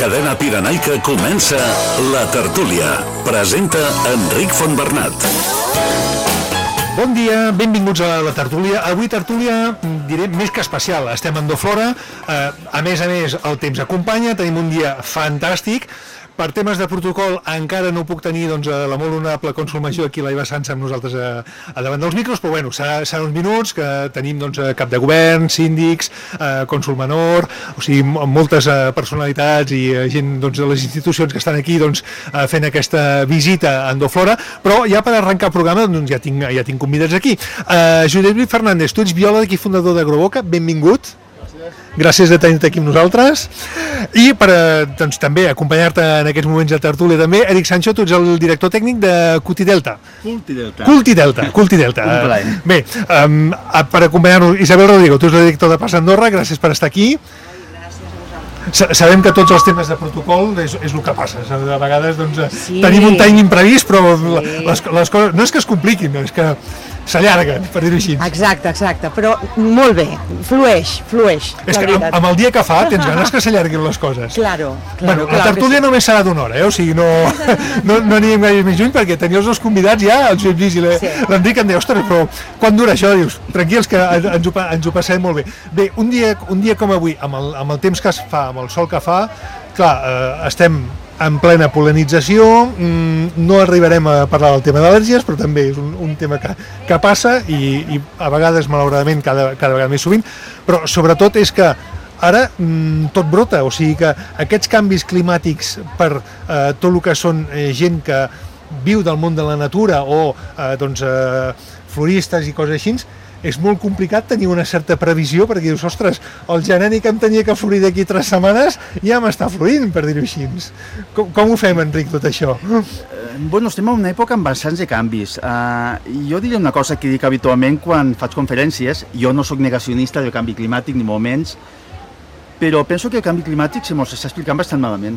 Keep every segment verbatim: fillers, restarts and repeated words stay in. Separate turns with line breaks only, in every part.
cadena pirenaica comença La Tertúlia. Presenta Enric Fontbernat.
Bon dia, benvinguts a La Tertúlia. Avui tertúlia, diré, més que especial. Estem a Andorra, eh, a més a més el temps acompanya, tenim un dia fantàstic. Per temes de protocol encara no puc tenir doncs, la molt honorable cònsol major aquí, l'Aiva Sanz, amb nosaltres a, a davant dels micros, però bueno, serà, serà uns minuts que tenim doncs, cap de govern, síndics, eh, cònsol menor, o sigui, moltes eh, personalitats i eh, gent doncs, de les institucions que estan aquí doncs, eh, fent aquesta visita a Andorra, però ja per arrencar el programa doncs, ja, tinc, ja tinc convidats aquí. Eh, Josep Lluís Fernández, tu ets biòleg i fundador d'Agroboca, benvingut. Gràcies de tenir-te aquí amb nosaltres. I per doncs, també acompanyar-te en aquests moments de tertúlia també, Eric Sancho, tu ets el director tècnic de Cultidelta.
Cultidelta.
Cultidelta, Cultidelta.
Un plaer.
Bé, um, per acompanyar-nos, Isabel Rodrigo, tu ets el director de Pas Andorra, gràcies per estar aquí. Sabem que tots els temes de protocol és, és el que passa, de vegades doncs, sí. Tenim un time imprevist, però sí. les, les coses no és que es compliquin, és que s'allarguen, per dir-ho així.
Exacte, exacte, però molt bé, flueix, flueix.
És que amb, amb el dia que fa tens ganes que s'allarguin les coses.
Claro, claro.
Bueno,
claro
la tertúlia sí. Només serà d'una hora, eh? O sigui, no, no, no anirem gaire més lluny, perquè tenia els dos convidats ja, el Josep Lluís i l'Enric, em deia, ostres, però quan dura això? Dius, tranquils, que ens ho, ens ho passem molt bé. Bé, un dia, un dia com avui, amb el, amb el temps que es fa, amb el sol que fa, clar, eh, estem en plena polinització, no arribarem a parlar del tema d'al·lèrgies, però també és un, un tema que, que passa i, i a vegades, malauradament, cada, cada vegada més sovint, però sobretot és que ara mm, tot brota, o sigui que aquests canvis climàtics per eh, tot el que són eh, gent que viu del món de la natura o eh, doncs, eh, floristes i coses així, és molt complicat tenir una certa previsió, perquè dius, ostres, el geneni que em tenia que florir d'aquí tres setmanes ja m'està florint, per dir-ho així. Com, com ho fem, Enric, tot això?
Eh, bueno, estem en una època amb bastants de canvis. Uh, jo diria una cosa que dic habitualment quan faig conferències. Jo no sóc negacionista del canvi climàtic, ni molt menys, però penso que el canvi climàtic se mos està explicant bastant malament.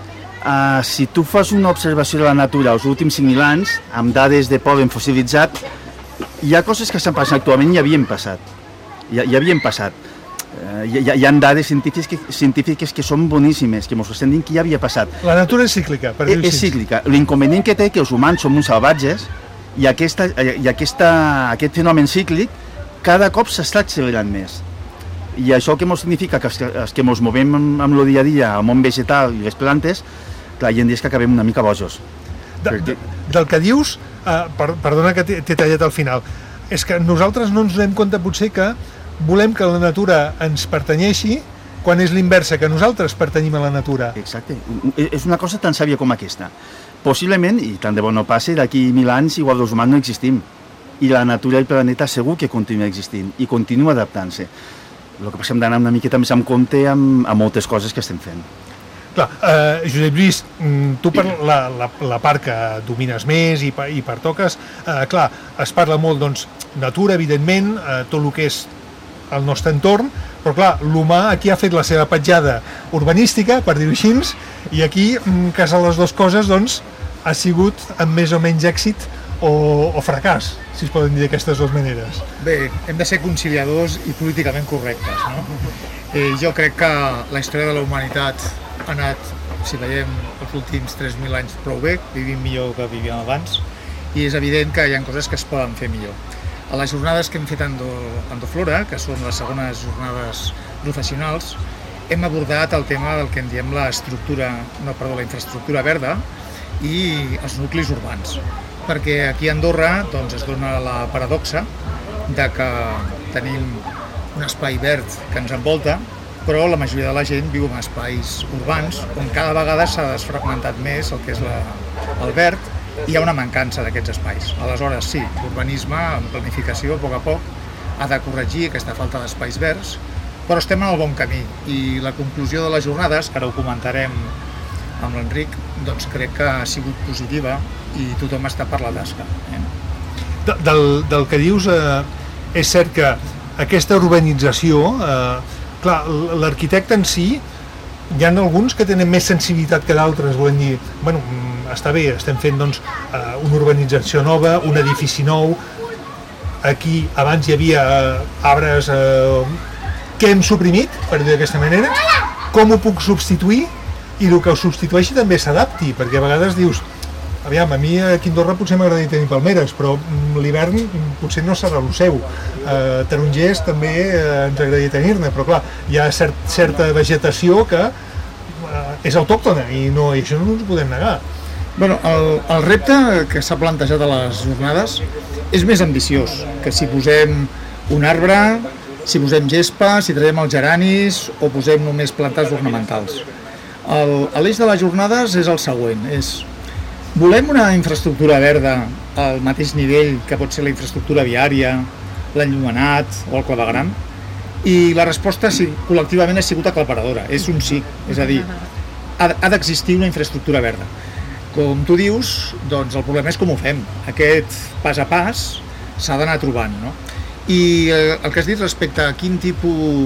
Uh, si tu fas una observació de la natura els últims cinc mil anys, amb dades de pol·len fossilitzat, hi ha coses que estan passant actualment i havien passat. Ja, ja havien passat. Uh, hi, hi ha dades científiques que, científiques que són boníssimes, que ens estan dient que ja havia passat.
La natura és cíclica, per dir-ho
així. És cíclica. L'inconvenient que té que els humans som uns salvatges i, aquesta, i aquesta, aquest fenomen cíclic cada cop s'està accelerant més. I això que ens significa que els, els que ens movem amb, amb el dia a dia, el món vegetal i les plantes, clar, hi ha dies que acabem una mica bojos.
De, de, del que dius, eh, per, perdona que t'he tallat al final, és que nosaltres no ens donem compte potser que volem que la natura ens pertanyeixi quan és l'inversa, que nosaltres pertanyim a la natura.
Exacte, és una cosa tan sàvia com aquesta. Possiblement, i tant de bo no passi, d'aquí mil anys igual els humans no existim i la natura i el planeta segur que continua existint i continua adaptant-se. El que passa hem d'anar una miqueta més en compte amb, amb moltes coses que estem fent.
Clar, eh, Josep Lluís, tu per la, la, la part que domines més i, i pertoques, eh, clar, es parla molt, doncs, natura, evidentment, eh, tot el que és el nostre entorn, però clar, l'humà aquí ha fet la seva petjada urbanística, per dir-ho així, i aquí, casar les dues coses, doncs, ha sigut amb més o menys èxit o, o fracàs, si es poden dir d'aquestes dues maneres.
Bé, hem de ser conciliadors i políticament correctes, no? Eh, jo crec que la història de la humanitat ha anat, si veiem els últims tres mil anys, prou bé, vivim millor que vivíem abans, i és evident que hi ha coses que es poden fer millor. A les jornades que hem fet a Andorra, que són les segones jornades professionals, hem abordat el tema del que en diem l'estructura, no, perdó, la infraestructura verda i els nuclis urbans. Perquè aquí a Andorra doncs, es dona la paradoxa de que tenim un espai verd que ens envolta, però la majoria de la gent viu en espais urbans on cada vegada s'ha desfragmentat més el que és la, el verd i hi ha una mancança d'aquests espais. Aleshores, sí, l'urbanisme en planificació, a poc a poc, ha de corregir aquesta falta d'espais verds, però estem en el bon camí i la conclusió de les jornades, que ara ho comentarem amb l'Enric, doncs crec que ha sigut positiva i tothom està per la tasca. Eh?
De, del, del que dius, eh, és cert que aquesta urbanització, eh, clar, l'arquitecte en si, hi ha alguns que tenen més sensibilitat que d'altres, volem dir, bueno, està bé, estem fent doncs, una urbanització nova, un edifici nou, aquí abans hi havia arbres eh, que hem suprimit, per dir d'aquesta manera, com ho puc substituir i el que ho substitueixi també s'adapti, perquè a vegades dius, aviam, a mi aquí a Andorra potser m'agradaria tenir palmeres, però l'hivern potser no serà el seu. Eh, tarongers també eh, ens agradaria tenir-ne, però clar, hi ha cert, certa vegetació que eh, és autòctona i, no, i això no ens ho podem negar.
Bueno, el, el repte que s'ha plantejat a les jornades és més ambiciós, que si posem un arbre, si posem gespa, si traiem els geranis o posem només plantes ornamentals. L'eix de les jornades és el següent, és volem una infraestructura verda al mateix nivell que pot ser la infraestructura viària, l'enllumenat o el clavegram? I la resposta sí, col·lectivament ha sigut aclaparadora, és un sí, és a dir, ha, ha d'existir una infraestructura verda. Com tu dius, doncs el problema és com ho fem. Aquest pas a pas s'ha d'anar trobant, no? I el que has dit respecte a quin tipus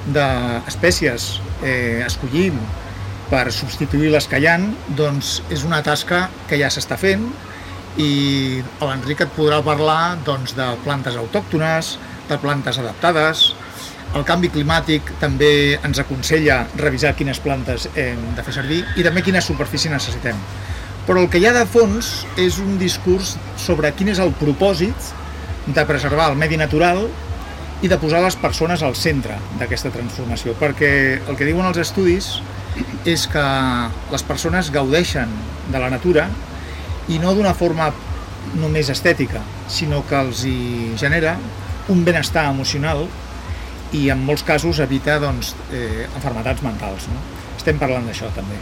d'espècies eh, escollim per substituir les que hi ha, doncs és una tasca que ja s'està fent i l'Enric et podrà parlar doncs, de plantes autòctones, de plantes adaptades. El canvi climàtic també ens aconsella revisar quines plantes hem de fer servir i també quina superfície necessitem. Però el que hi ha de fons és un discurs sobre quin és el propòsit de preservar el medi natural i de posar les persones al centre d'aquesta transformació, perquè el que diuen els estudis és que les persones gaudeixen de la natura i no d'una forma només estètica, sinó que els hi genera un benestar emocional i en molts casos evita doncs, eh, malalties mentals. No? Estem parlant d'això també.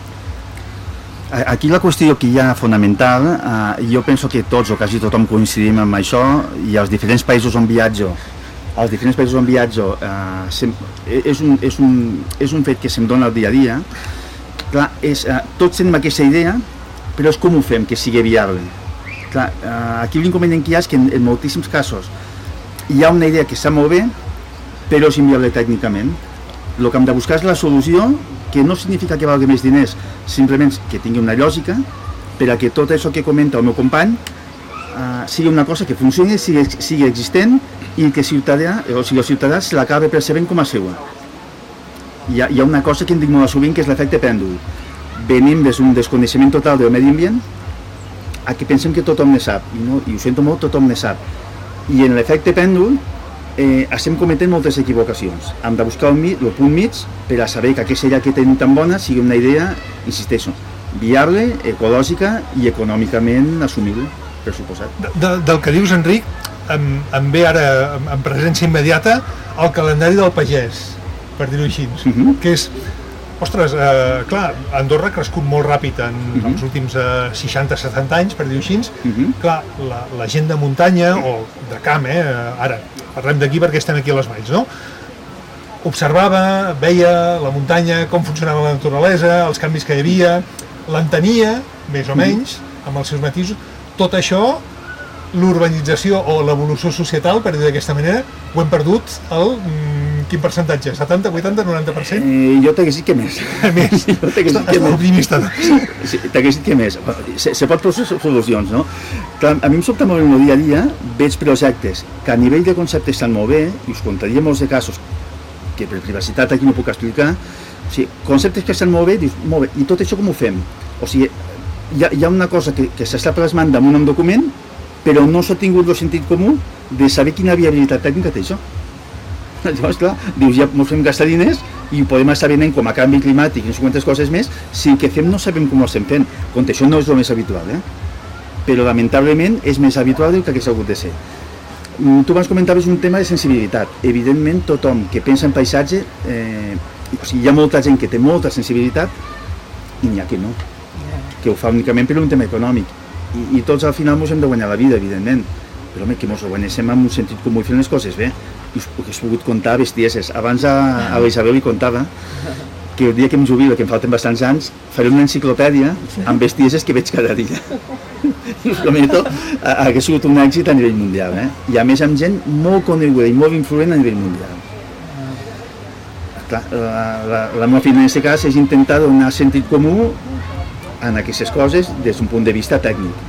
Aquí la qüestió que hi ha fonamental, eh, jo penso que tots o quasi tothom coincidim amb això, i als diferents països on viatjo als diferents països on viatjo eh, sem, és, un, és, un, és un fet que se'm dona el dia a dia. Clar, és, eh, tots tenim aquesta idea, però és com ho fem que sigui viable. Clar, eh, aquí l'inconvenient que hi ha és que en, en moltíssims casos hi ha una idea que està molt bé, però és inviable tècnicament. El que hem de buscar és la solució, que no significa que valgui més diners, simplement que tingui una lògica per a que tot això que comenta el meu company uh, sigui una cosa que funcioni, sigui, sigui existent i que ciutadà, o sigui, el ciutadà se l'acabi percebent com a seva. Hi ha, hi ha una cosa que em dic molt sovint, que és l'efecte pèndol. Venim des d'un desconeixement total del medi ambient a que pensem que tothom ne sap, i, no, i ho sento molt, tothom ne sap. I en l'efecte pèndol eh, estem cometent moltes equivocacions. Hem de buscar el, el punt mig per a saber que aquesta idea que tenim tan bona sigui una idea, insisteixo, viable, ecològica i econòmicament assumible, per suposat.
De, de, del que dius, Enric, em, em ve ara en presència immediata el calendari del pagès, per dir-ho així, uh -huh. que és, ostres, eh, clar, Andorra ha crescut molt ràpid en uh -huh. els últims eh, seixanta setanta anys, per dir-ho així, uh -huh. clar, la, la gent de muntanya, o de camp, eh, ara parlem d'aquí perquè estem aquí a les valls, no? Observava, veia la muntanya, com funcionava la naturalesa, els canvis que hi havia, l'entenia, més o menys, amb els seus matisos. Tot això, l'urbanització o l'evolució societal, per dir d'aquesta manera, ho hem perdut al mm, quin percentatge? setanta, vuitanta, noranta per cent?
Eh, jo t'hagués dit que més.
Més?
Jo t'hagués dit que més.
Optimista.
Sí, t'hagués dit que més. Se, se pot posar solucions, no? Clar, a mi em sobta molt en el dia a dia, veig projectes que a nivell de concepte estan molt bé, i us contaria molts de casos que per privacitat aquí no puc explicar, o sigui, conceptes que estan molt bé, dius, molt bé, i tot això com ho fem? O sigui, hi ha, hi ha una cosa que, que s'està plasmant damunt un document, però no s'ha tingut el sentit comú de saber quina viabilitat tècnica té això. Llavors, clar, dius, ja ens fem gastar diners i podem estar venent com a canvi climàtic i no sé quantes coses més, si el que fem no sabem com ho estem fent. Compte, això no és el més habitual, eh? Però lamentablement és més habitual del que hagués hagut de ser. Tu abans comentaves un tema de sensibilitat. Evidentment, tothom que pensa en paisatge, eh, o sigui, hi ha molta gent que té molta sensibilitat i n'hi ha que no, que ho fa únicament per un tema econòmic. I, i tots al final ens hem de guanyar la vida, evidentment, però home, que ens ho guanyéssim amb un sentit comú i fent les coses bé. I us he pogut contar bestieses. Abans a, a la Isabel li contava que el dia que em jubilo, que em falten bastants anys, faré una enciclopèdia amb bestieses que veig cada dia. I us prometo, ha, ha sigut un èxit a nivell mundial, eh? I a més amb gent molt coneguda i molt influent a nivell mundial. Clar, la, la, la meva feina en aquest cas és intentar donar sentit comú en aquestes coses des d'un punt de vista tècnic.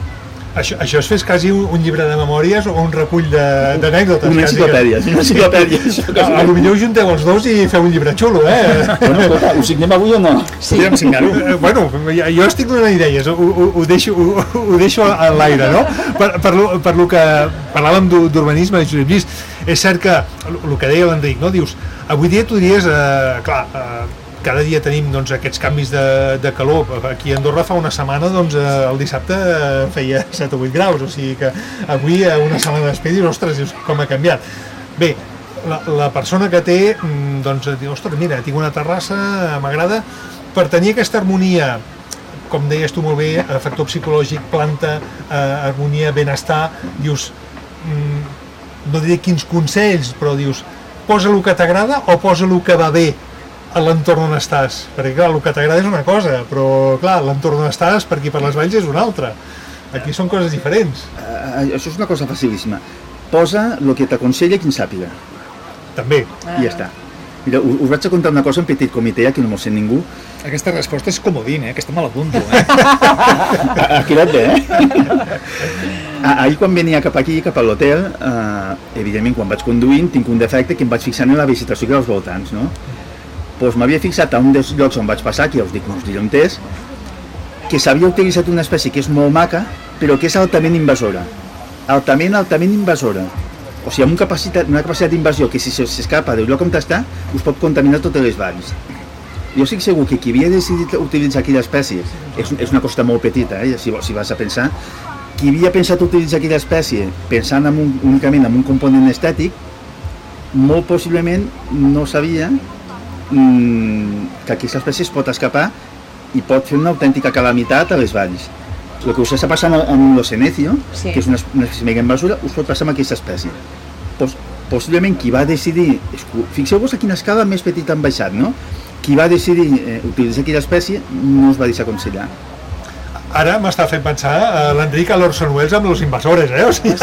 Això, això és fes quasi un, un llibre de memòries o un recull d'anècdotes.
Una enciclopèdia, que... una enciclopèdia.
A, a lo millor junteu els dos i feu un llibre xulo, eh?
Bueno, escolta, ho signem avui o no?
Sí, podríem signar-ho.
Bueno, jo estic donant idees, ho, ho, ho, deixo, ho, ho deixo a l'aire, no? Per, per, lo, per lo que parlàvem d'urbanisme, de Josep Lluís, és cert que el que deia l'Enric, no? Dius, avui dia tu diries, eh, clar, eh, cada dia tenim doncs, aquests canvis de, de calor. Aquí a Andorra fa una setmana, doncs, el dissabte feia set o vuit graus, o sigui que avui, una setmana després, dius, ostres, dius, com ha canviat. Bé, la, la persona que té, doncs, diu, ostres, mira, tinc una terrassa, m'agrada, per tenir aquesta harmonia, com deies tu molt bé, factor psicològic, planta, eh, harmonia, benestar, dius, mm, no diré quins consells, però dius, posa el que t'agrada o posa el que va bé a l'entorn on estàs, perquè clar, el que t'agrada és una cosa, però clar, l'entorn on estàs per aquí per les valls és una altra. Aquí són coses diferents.
Uh, això és una cosa facilíssima. Posa el que t'aconsella qui en sàpiga.
També.
Ah. I ja està. Mira, us vaig a contar una cosa en petit comitè, aquí no m'ho sent ningú.
Aquesta resposta és comodín, eh? Aquesta me l'apunto, eh?
Aquí et ve, eh? Ahir quan venia cap aquí, cap a l'hotel, eh, evidentment quan vaig conduint tinc un defecte que em vaig fixant en la vegetació que als voltants, no? Doncs m'havia fixat a un dels llocs on vaig passar, que ja us dic, no us diré on és, que s'havia utilitzat una espècie que és molt maca, però que és altament invasora. Altament, altament invasora. O sigui, amb una capacitat, una capacitat d'invasió que si s'escapa del lloc on està, us pot contaminar totes les valls. Jo estic segur que qui havia decidit utilitzar aquella espècie, és, és una costa molt petita, eh, si, si vas a pensar, qui havia pensat utilitzar aquella espècie pensant en un, únicament en un component estètic, molt possiblement no sabia que aquesta espècie es pot escapar i pot fer una autèntica calamitat a les valls. El que us està passant amb l'ocenecio, sí, que és una, una espècie mega invasora, us pot passar amb aquesta espècie. Poss possiblement qui va decidir, fixeu-vos a quina escala més petita han baixat, no? Qui va decidir eh, utilitzar aquella espècie no us va deixar aconsellar.
Ara m'està fent pensar uh, l'Enric a l'Orson Welles amb los invasores, eh? O sigui,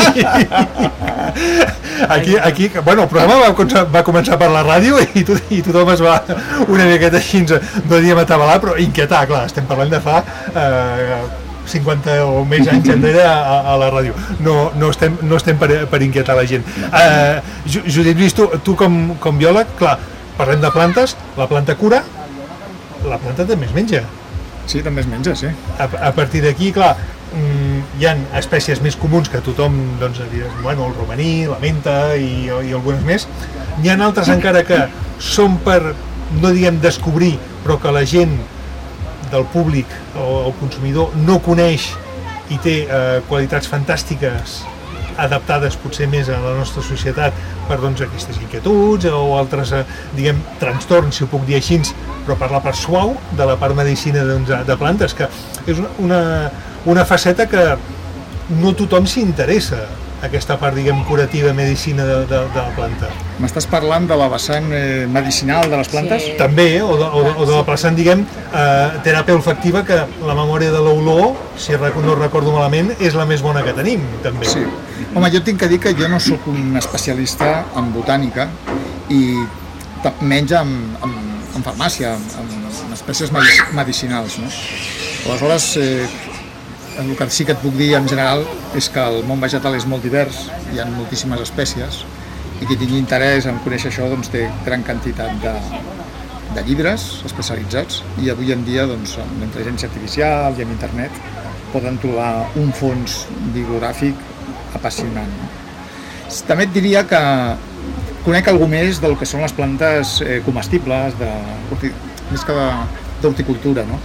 aquí, aquí, bueno, el programa va, va començar per la ràdio i, to, i tothom es va una miqueta així, no diríem atabalar, però inquietar, clar, estem parlant de fa uh, cinquanta o més anys enrere a, a la ràdio. No, no estem, no estem per, per inquietar la gent. Uh, Josep Lluís, tu, tu com, com biòleg, clar, parlem de plantes, la planta cura, la planta també es menja.
Sí, també es menja, sí.
A, a partir d'aquí, clar, mmm, hi ha espècies més comuns que tothom, doncs, bueno, el romaní, la menta i, i algunes més. N'hi ha altres encara que són per, no diguem descobrir, però que la gent del públic o el consumidor no coneix i té eh, qualitats fantàstiques adaptades potser més a la nostra societat per doncs, aquestes inquietuds o altres, eh, diguem, trastorns, si ho puc dir així, però per la part suau de la part medicina doncs, de plantes, que és una, una faceta que no tothom s'hi interessa, aquesta part, diguem, curativa, medicina de, de, de la planta.
M'estàs parlant de la vessant eh, medicinal de les plantes?
Sí. També, o de, o de, o de la vessant, diguem, eh, teràpia olfactiva, que la memòria de l'olor, si no recordo malament, és la més bona que tenim, també.
Sí. Home, jo tinc que dir que jo no sóc un especialista en botànica i menys en, en, en farmàcia, en, en espècies medicinals, no? Aleshores, eh, el que sí que et puc dir en general és que el món vegetal és molt divers, hi ha moltíssimes espècies, i qui tingui interès en conèixer això doncs, té gran quantitat de, de llibres especialitzats, i avui en dia doncs, amb la intel·ligència artificial i amb internet poden trobar un fons bibliogràfic apassionant. També et diria que conec alguna més del que són les plantes eh, comestibles, de, més que d'horticultura, no?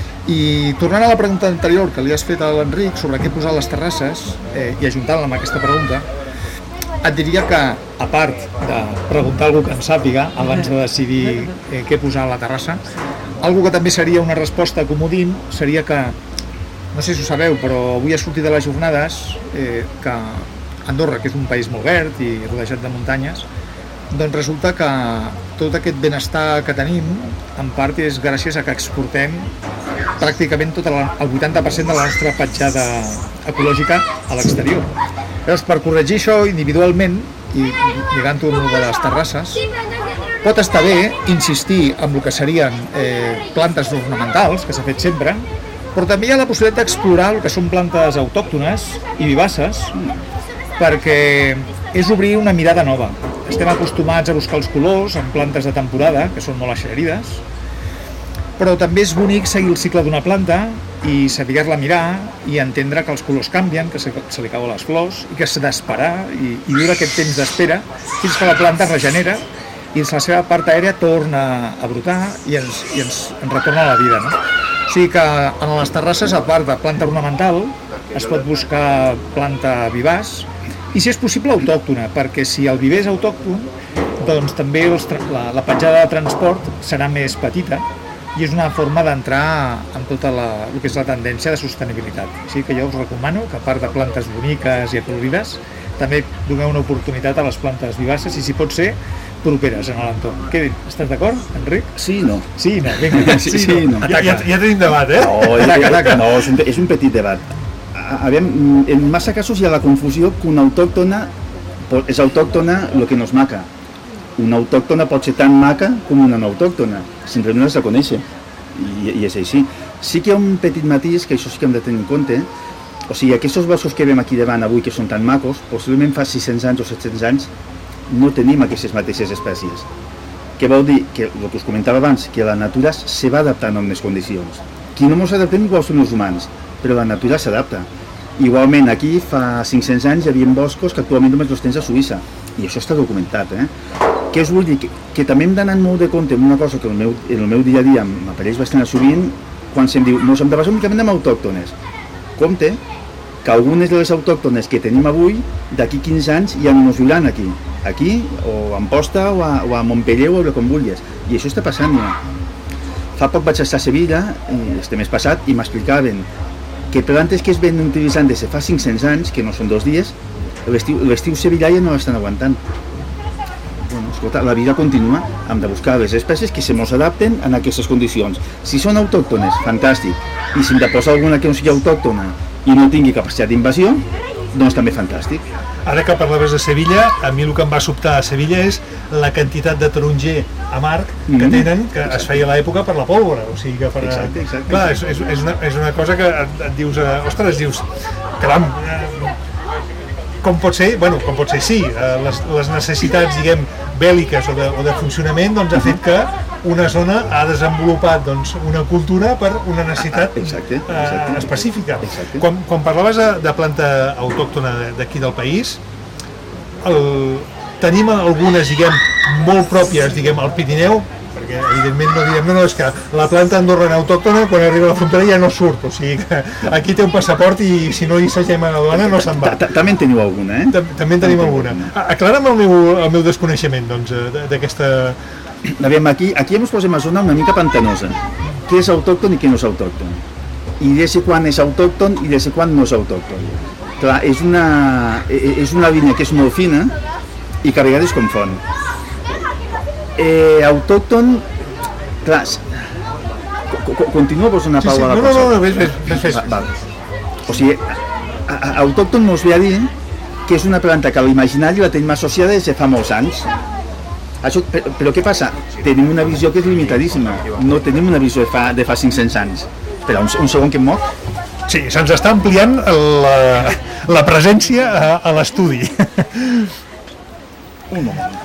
I tornant a la pregunta anterior que li has fet a l'Enric sobre què posar a les terrasses, eh, i ajuntant-la amb aquesta pregunta, et diria que, a part de preguntar a algú que en sàpiga abans de decidir eh, què posar a la terrassa, algo que també seria una resposta comodín seria que, no sé si ho sabeu, però avui ha sortit de les jornades eh, que Andorra, que és un país molt verd i rodejat de muntanyes, doncs resulta que tot aquest benestar que tenim en part és gràcies a que exportem pràcticament tot el vuitanta per cent de la nostra petjada ecològica a l'exterior. Llavors, per corregir això individualment, i lligant-ho amb de les terrasses, pot estar bé insistir en el que serien eh, plantes ornamentals, que s'ha fet sempre, Però també hi ha la possibilitat d'explorar el que són plantes autòctones i vivaces, perquè és obrir una mirada nova. Estem acostumats a buscar els colors en plantes de temporada, que són molt eixerides, però també és bonic seguir el cicle d'una planta i saber-la mirar i entendre que els colors canvien, que se, se li cauen les flors i que s'ha d'esperar i, i viure aquest temps d'espera fins que la planta es regenera i la seva part aèria torna a brotar i ens, i ens, ens retorna a la vida, no? O sigui que en les terrasses, a part de planta ornamental, es pot buscar planta vivaç i, si és possible, autòctona, perquè si el viver és autòcton, doncs també els, la, la petjada de transport serà més petita i és una forma d'entrar en tota la, el que és la tendència de sostenibilitat. Així que jo us recomano que, a part de plantes boniques i acolorides, també doneu una oportunitat a les plantes vivaces i, si pot ser, properes en l'entorn. Què dius? Estàs d'acord, Enric?
Sí i no.
Sí i no, vinga.
Sí, sí, no.
Ja, ja, ja tenim debat, eh?
No, ataca, ataca. No, és un, és un petit debat. Aviam, en massa casos hi ha la confusió que una autòctona és autòctona el que no és maca. Una autòctona pot ser tan maca com una no autòctona, simplement no es la conèixer, I, i és així. Sí que hi ha un petit matís, que això sí que hem de tenir en compte, o sigui, aquests boscos que veiem aquí davant avui, que són tan macos, possiblement fa sis-cents anys o set-cents anys no tenim aquestes mateixes espècies. Què vol dir? Que el que us comentava abans, que la natura se va adaptant a unes condicions. Qui no ens adaptem igual són els humans, però la natura s'adapta. Igualment, aquí fa cinc-cents anys hi havia boscos que actualment només els tens a Suïssa, i això està documentat, eh? Què us vull dir? Que, que també hem d'anar molt de compte amb una cosa que en el meu, en el meu dia a dia m'apareix bastant sovint, quan se'm diu, no, se'm de basar únicament amb autòctones. Compte que algunes de les autòctones que tenim avui, d'aquí quinze anys ja no ens viuran aquí. Aquí, o a Amposta, o a, o a Montpellier, o a com vulguis. I això està passant ja. Fa poc vaig estar a Sevilla, este mes passat, i m'explicaven que plantes que es ven utilitzant des de fa cinc-cents anys, que no són dos dies, l'estiu sevillà ja no l'estan aguantant. Bueno, escolta, la vida continua, hem de buscar les espècies que se mos adapten a aquestes condicions. Si són autòctones, fantàstic, i si hem de posar alguna que no sigui autòctona i no tingui capacitat d'invasió, doncs també fantàstic.
Ara que parlaves de Sevilla, a mi el que em va sobtar a Sevilla és la quantitat de taronger amarg que mm-hmm. tenen, que exacte. Es feia a l'època per la pólvora, o sigui que per...
Exacte, exacte.
Clar, és, és, és, una, és una cosa que et, et dius, eh, ostres, dius, caram, eh, com pot ser? Bueno, com pot ser, sí, eh, les, les necessitats, diguem, bèl·liques o de, o de funcionament, doncs ha fet que una zona ha desenvolupat doncs, una cultura per una necessitat
exacte, exacte.
Eh, específica.
Exacte.
Quan, quan parlaves de, de planta autòctona d'aquí del país, el, tenim algunes, diguem, molt pròpies, diguem, al Pirineu, perquè evidentment no direm, no, no, és que la planta andorrana autòctona quan arriba a la frontera ja no surt, o sigui que aquí té un passaport i si no hi segem a la duana no se'n va.
També en teniu alguna, eh?
També en tenim alguna. Aclara'm el meu, el meu desconeixement, doncs, d'aquesta...
Aviam, aquí, aquí ens posem a zona una mica pantanosa. Què és autòcton i què no és autòcton? I des de quan és autòcton i des de quan no és autòcton. Clar, és una, és una línia que és molt fina i que a vegades confon. Eh, autòcton, clar, continua posant una
sí,
paraula
sí,
a la
no,
cosa.
no, no, ves, ves, ves, ves.
Va, va. O sigui, a, a, autòcton mos ve a dir que és una planta que a l'imaginari la tenim associada des de fa molts anys. Això, però, però què passa? Tenim una visió que és limitadíssima, no tenim una visió de fa, de fa cinc-cents anys. Espera, un, un segon que em moc.
Sí, se'ns està ampliant la, la presència a, a l'estudi.
Un moment.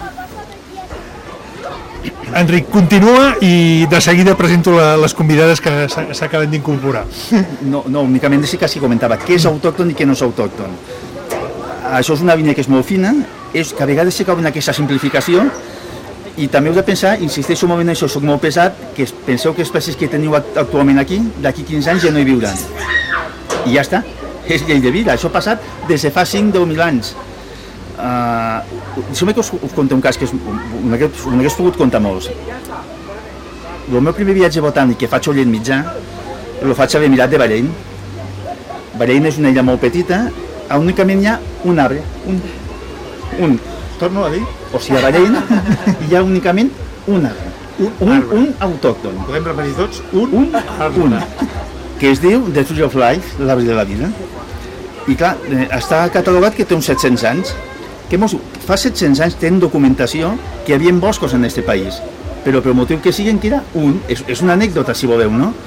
Enric, continua i de seguida presento la, les convidades que s'acaben d'incorporar.
No, no, únicament sí que s'hi comentava què és autòcton i què no és autòcton. Això és una línia que és molt fina, és que a vegades s'hi cau en aquesta simplificació i també heu de pensar, insisteixo un moment en això, soc molt pesat, que penseu que espècies que teniu actualment aquí, d'aquí quinze anys ja no hi viuran. I ja està, és llei de vida, això ha passat des de fa cinc a deu mil anys. Uh, deixeu-me que us, us conti un cas que m'hagués pogut contar molts. El meu primer viatge botànic que faig a Orient Mitjà el faig a l'Emirat de Bahrein. Bahrein és una illa molt petita on únicament hi ha un arbre, un, un, torno a dir, o sigui a Bahrein hi ha únicament un arbre, un, un, un autòcton.
Podem repetir tots? Un,
un arbre. Un, que es diu The Tree of Life, l'arbre de la vida. I clar, està catalogat que té uns set-cents anys. Que mos, fa set-cents anys tenen documentació que hi havia boscos en aquest país, però per motiu que siguin que era un, és, és una anècdota si voleu, no?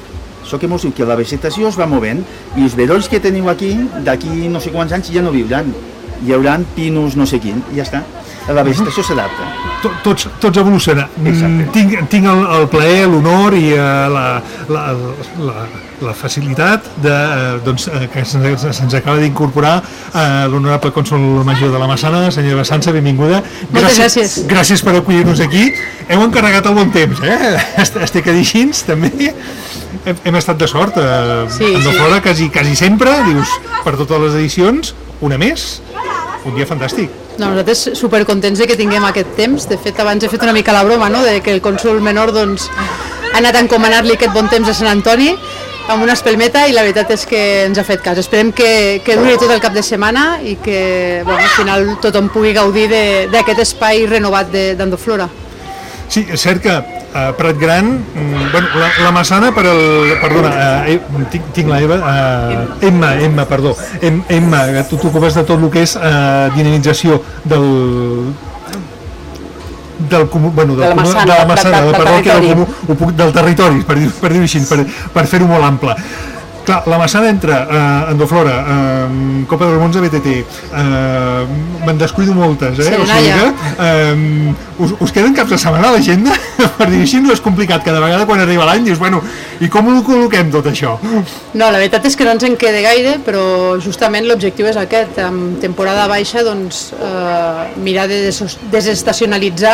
Això que mos diu que la vegetació es va movent i els vedolls que teniu aquí, d'aquí no sé quants anys ja no viuran. Hi haurà pinos no sé quin, i ja està. La vegetació s'adapta.
Tots, tots evolucionen. Tinc, tinc el, el plaer, l'honor i uh, la, la, la, la facilitat de, uh, doncs, uh, que se'ns, se'ns acaba d'incorporar uh, l'honorable cònsol major de la Massana, senyora Sança, benvinguda.
Moltes gràcies.
Gràcies per acollir-nos aquí. Heu encarregat el bon temps, eh? Estic a dir així, també. Hem, hem estat de sort. Uh,
sí,
en
sí.
Flora quasi, quasi sempre, dius, per totes les edicions, una més. Un dia fantàstic.
No, nosaltres supercontents de que tinguem aquest temps. De fet, abans he fet una mica la broma, no?, de que el cònsol menor doncs, ha anat a encomanar-li aquest bon temps a Sant Antoni amb una espelmeta i la veritat és que ens ha fet cas. Esperem que, que duri tot el cap de setmana i que bueno, al final tothom pugui gaudir d'aquest espai renovat d'Andoflora.
Sí, és cert que a Prat Gran, bueno, la, la Massana per el... Perdona, eh, tinc, tinc la Eva... Eh, Emma, Emma, perdó. Em, Emma, tu t'ocupes de tot el que és eh, dinamització del... del comú, bueno, del,
de la Massana,
de la Massana,
del, del, del,
del, del, comú, puc, del territori, per dir-ho per dir així, per, per fer-ho molt ample. Clar, la Massana entra eh, Andoflora, eh, Copa de Ramons de B T T, eh, me'n descuido moltes, eh? O sigui que, eh, us, us queden caps de setmana a l'agenda? Per dir així no és complicat, cada vegada quan arriba l'any dius, bueno, i com ho col·loquem tot això?
No, la veritat és que no ens en queda gaire, però justament l'objectiu és aquest, en temporada baixa, doncs, eh, mirar de des desestacionalitzar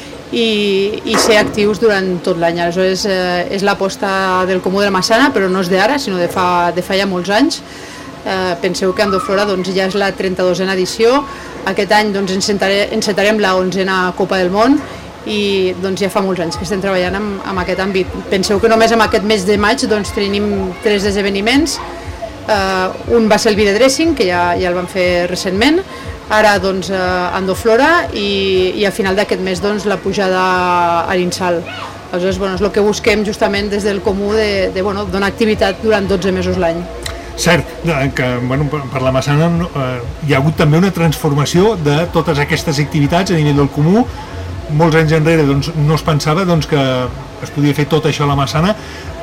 I, i ser actius durant tot l'any. Aleshores eh, és l'aposta del Comú de la Massana, però no és d'ara, sinó de fa, de fa ja molts anys. Eh, penseu que Andoflora doncs, ja és la trenta-dosena edició, aquest any doncs, encetarem la onzena Copa del Món i doncs, ja fa molts anys que estem treballant amb, amb aquest àmbit. Penseu que només en aquest mes de maig doncs, tenim tres esdeveniments, eh, un va ser el Vide Dressing, que ja, ja el vam fer recentment, ara doncs Andoflora i, i a final d'aquest mes doncs la pujada a l'Insal. Aleshores, bueno, és el que busquem justament des del Comú de, de bueno, donar activitat durant dotze mesos l'any.
Cert, que bueno, per la Massana eh, hi ha hagut també una transformació de totes aquestes activitats a nivell del Comú. Molts anys enrere doncs, no es pensava doncs, que es podia fer tot això a la Massana.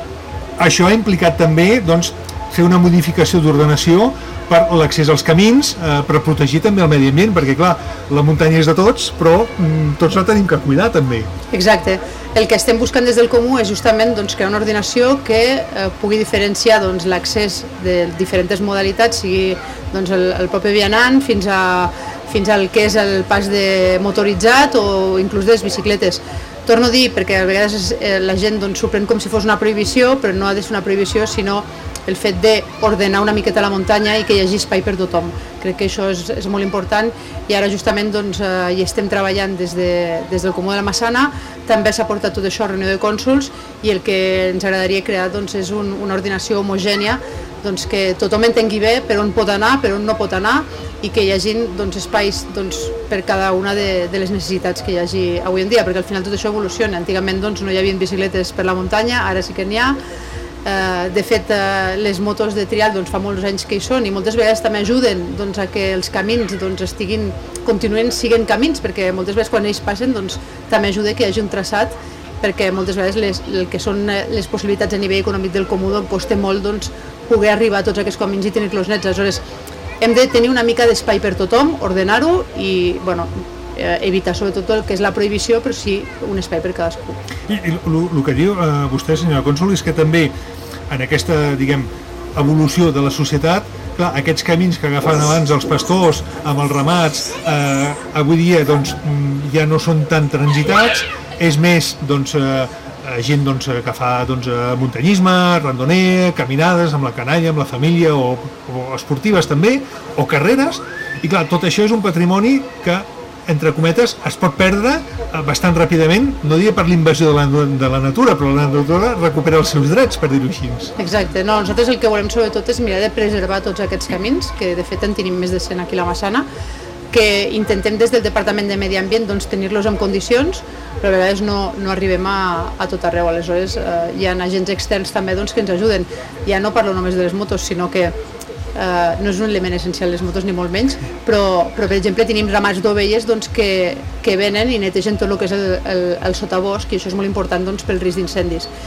Això ha implicat també doncs, fer una modificació d'ordenació per l'accés als camins, eh, per protegir també el medi ambient, perquè clar, la muntanya és de tots, però mm, tots la tenim que cuidar també.
Exacte. El que estem buscant des del Comú és justament doncs, crear una ordinació que eh, pugui diferenciar doncs, l'accés de diferents modalitats, sigui doncs, el, el propi vianant fins a fins al que és el pas de motoritzat o inclús de les bicicletes. Torno a dir, perquè a vegades eh, la gent doncs, s'ho pren com si fos una prohibició, però no ha de ser una prohibició, sinó el fet d'ordenar una miqueta la muntanya i que hi hagi espai per tothom. Crec que això és, és molt important i ara justament doncs, eh, hi estem treballant des, de, des del Comú de la Massana. També s'ha portat tot això a reunió de cònsols i el que ens agradaria crear doncs, és un, una ordinació homogènia doncs, que tothom entengui bé per on pot anar, per on no pot anar i que hi hagi doncs, espais doncs, per cada una de, de les necessitats que hi hagi avui en dia, perquè al final tot això evoluciona. Antigament doncs, no hi havia bicicletes per la muntanya, ara sí que n'hi ha. Uh, de fet, uh, les motos de trial doncs, fa molts anys que hi són i moltes vegades també ajuden doncs, a que els camins doncs, estiguin, continuen siguent camins, perquè moltes vegades quan ells passen doncs, també ajuda que hi hagi un traçat, perquè moltes vegades les, el que són les possibilitats a nivell econòmic del Comú doncs, costa molt doncs, poder arribar a tots aquests camins i tenir-los nets. Aleshores, hem de tenir una mica d'espai per tothom, ordenar-ho i bueno, evitar sobretot el que és la prohibició, però sí un espai per cadascú.
I el que diu eh, vostè, senyora cònsol, és que també en aquesta, diguem, evolució de la societat, clar, aquests camins que agafaven abans els pastors amb els ramats, eh, avui dia doncs, ja no són tan transitats, és més doncs, eh, gent doncs, que fa doncs, muntanyisme, randoner, caminades amb la canalla, amb la família o, o esportives també, o carreres, i clar, tot això és un patrimoni que entre cometes, es pot perdre bastant ràpidament, no diria per l'invasió de, la, de la natura, però la natura recupera els seus drets, per dir-ho així.
Exacte, no, nosaltres el que volem sobretot és mirar de preservar tots aquests camins, que de fet en tenim més de cent aquí a la Massana, que intentem des del Departament de Medi Ambient doncs, tenir-los en condicions, però a vegades no, no arribem a, a tot arreu. Aleshores eh, hi ha agents externs també doncs, que ens ajuden. Ja no parlo només de les motos, sinó que Uh, no és un element essencial les motos ni molt menys, però, però per exemple tenim ramats d'ovelles doncs, que, que venen i netegen tot el que és el, el, el sotabosc i això és molt important doncs, pel risc d'incendis.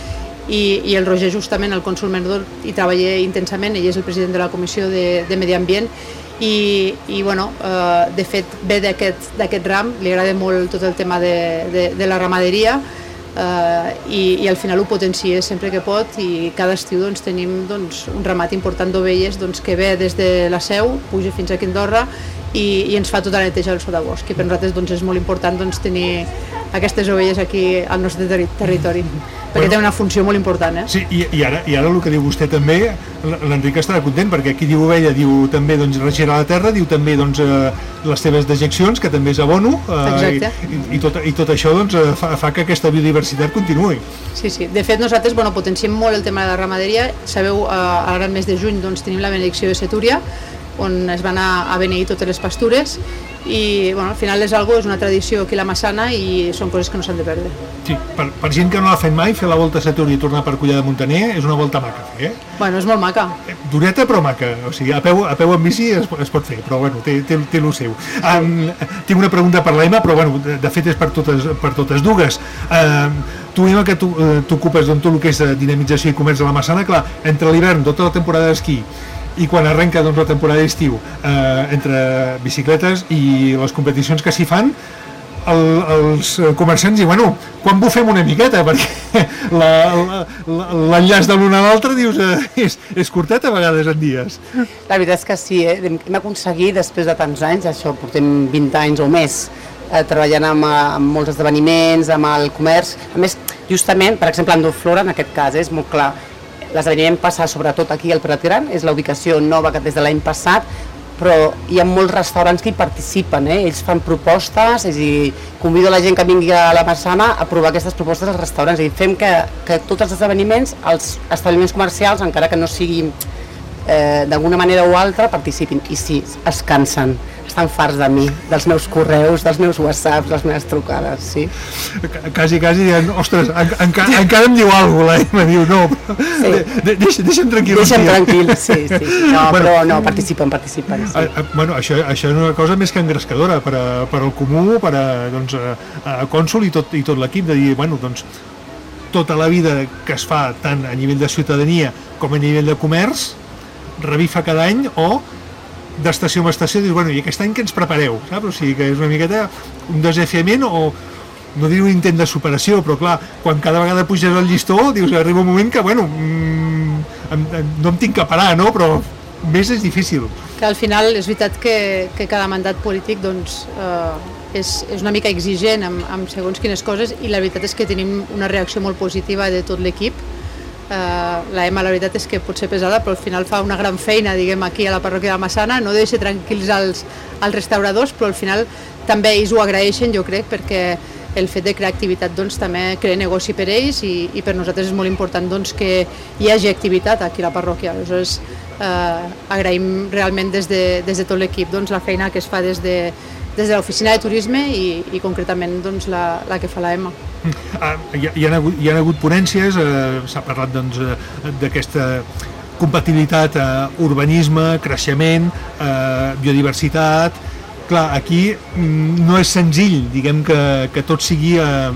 i, i el Roger justament, el cònsol menor, hi treballa intensament, ell és el president de la Comissió de, de Medi Ambient i, i bueno, eh, de fet ve d'aquest ram, li agrada molt tot el tema de, de, de la ramaderia eh, i, i al final ho potencia sempre que pot i cada estiu doncs, tenim doncs, un ramat important d'ovelles doncs, que ve des de la Seu, puja fins aquí a Andorra i, i ens fa tota la neteja del sotavosc i per nosaltres doncs, és molt important doncs, tenir aquestes ovelles aquí al nostre terri territori perquè bueno, té una funció molt important. Eh?
Sí, i, i, ara, i ara el que diu vostè també, l'Enric estarà content perquè aquí diu ovella, diu també doncs, regenerar la terra, diu també doncs, eh, les teves dejeccions, que també és abono eh, i, i, tot, i tot això doncs, fa, fa que aquesta biodiversitat continuï.
Sí, sí, de fet nosaltres bueno, potenciem molt el tema de la ramaderia, sabeu, eh, ara al mes de juny doncs, tenim la benedicció de Setúria on es van a, a beneir totes les pastures i bueno, al final és algo, és una tradició aquí a la Massana i són coses que no s'han de perdre.
Sí, per, per gent que no l'ha fet mai, fer la volta a Setúria i tornar per Cullà de Muntaner és una volta maca, eh?
Bueno, és molt maca.
Dureta però maca, o sigui, a peu, a peu en bici es, es pot fer, però bueno, té, té, té el seu. Um, tinc una pregunta per l'Emma, però bueno, de, de fet és per totes, per totes dues. Um, tu, Emma, que tu t'ocupes de tot el que és dinamització i comerç de la Massana, clar, entre l'hivern, tota la temporada d'esquí, i quan arrenca doncs, la temporada d'estiu eh, entre bicicletes i les competicions que s'hi fan el, els comerciants diuen bueno, quan bufem una miqueta perquè l'enllaç de l'un a l'altre dius eh, és, és curtet a vegades en dies.
La veritat és que sí, eh? Hem aconseguit després de tants anys, això portem vint anys o més eh, treballant amb, amb molts esdeveniments, amb el comerç, a més justament, per exemple Endoflora en aquest cas eh, és molt clar. L'esdeveniment passa sobretot aquí al Prat Gran, és la ubicació nova que des de l'any passat, però hi ha molts restaurants que hi participen, eh? Ells fan propostes, és a dir, convido la gent que vingui a la Massana a provar aquestes propostes als restaurants, és a dir, fem que, que tots els esdeveniments, els establiments comercials, encara que no siguin eh, d'alguna manera o altra, participin, i sí, es cansen. Estan farts de mi, dels meus correus, dels meus whatsapps, les meves trucades, sí.
Quasi, quasi diuen, ostres, en, enca, encara em diu alguna cosa, eh? Em diu, no, sí. de, deixa, deixa'm tranquil.
Deixa'm tranquil, sí, sí. No, bueno, però no, participen, participen, sí.
A, a, bueno, això, això és una cosa més que engrescadora per, a, per al comú, per a, doncs, a, a Cònsol i tot, i tot l'equip, de dir, bueno, doncs, tota la vida que es fa tant a nivell de ciutadania com a nivell de comerç, revifa cada any o d'estació en estació, dius, bueno, i aquest any que ens prepareu, saps? O sigui, que és una miqueta un desafiament o, no diré un intent de superació, però clar, quan cada vegada puges el llistó, dius, arriba un moment que, bueno, mmm, em, em, no em tinc que parar, no? Però més és difícil.
Que al final és veritat que, que cada mandat polític, doncs, eh, és, és una mica exigent amb, amb segons quines coses i la veritat és que tenim una reacció molt positiva de tot l'equip. Uh, la Emma la veritat és que pot ser pesada però al final fa una gran feina diguem aquí a la parròquia de la Massana, no deixa tranquils als, als restauradors però al final també ells ho agraeixen jo crec perquè el fet de crear activitat doncs, també crea negoci per ells i, i per nosaltres és molt important doncs, que hi hagi activitat aquí a la parròquia, aleshores uh, agraïm realment des de, des de tot l'equip doncs, la feina que es fa des de des de l'oficina de turisme i, i concretament doncs, la, la que fa la Emma.
Ah, hi, hi, ha hagut, hi ha hagut ponències, eh, s'ha parlat doncs, d'aquesta compatibilitat eh, urbanisme, creixement, eh, biodiversitat. Clar, aquí no és senzill, diguem que, que tot sigui eh,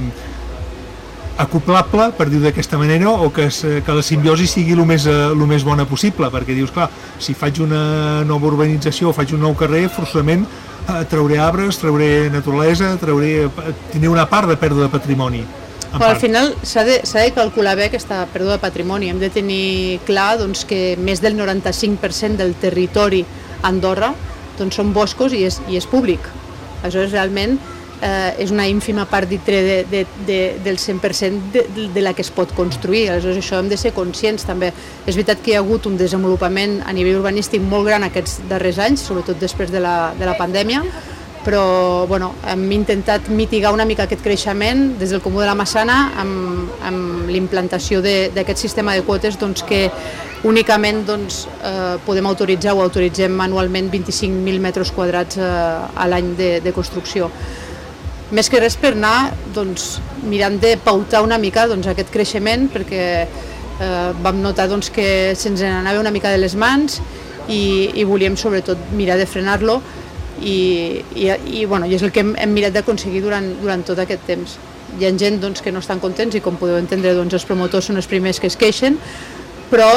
acoplable, per dir d'aquesta manera, o que, es, que la simbiosi sigui el més, eh, el més bona possible, perquè dius, clar, si faig una nova urbanització o faig un nou carrer, forçament trauré arbres, trauré naturalesa, trauré, tindré una part de pèrdua de patrimoni.
Però al final s'ha de, s'ha de calcular bé aquesta pèrdua de patrimoni. Hem de tenir clar doncs, que més del noranta-cinc per cent del territori a Andorra doncs, són boscos i és, i és públic. Aleshores, realment, eh, és una ínfima part dintre de, de, de, del cent per cent de, de la que es pot construir. Aleshores, això hem de ser conscients també. És veritat que hi ha hagut un desenvolupament a nivell urbanístic molt gran aquests darrers anys, sobretot després de la, de la pandèmia, però bueno, hem intentat mitigar una mica aquest creixement des del Comú de la Massana amb, amb l'implantació d'aquest sistema de quotes doncs, que únicament doncs, eh, podem autoritzar o autoritzem anualment vint-i-cinc mil metres quadrats eh, a l'any de, de construcció. Més que res per anar doncs, mirant de pautar una mica doncs, aquest creixement perquè eh, vam notar doncs, que se'ns anava una mica de les mans i, i volíem sobretot mirar de frenar-lo i, i, i, bueno, i és el que hem, hem mirat d'aconseguir durant, durant tot aquest temps. hi ha gent doncs, que no estan contents i com podeu entendre doncs, els promotors són els primers que es queixen, però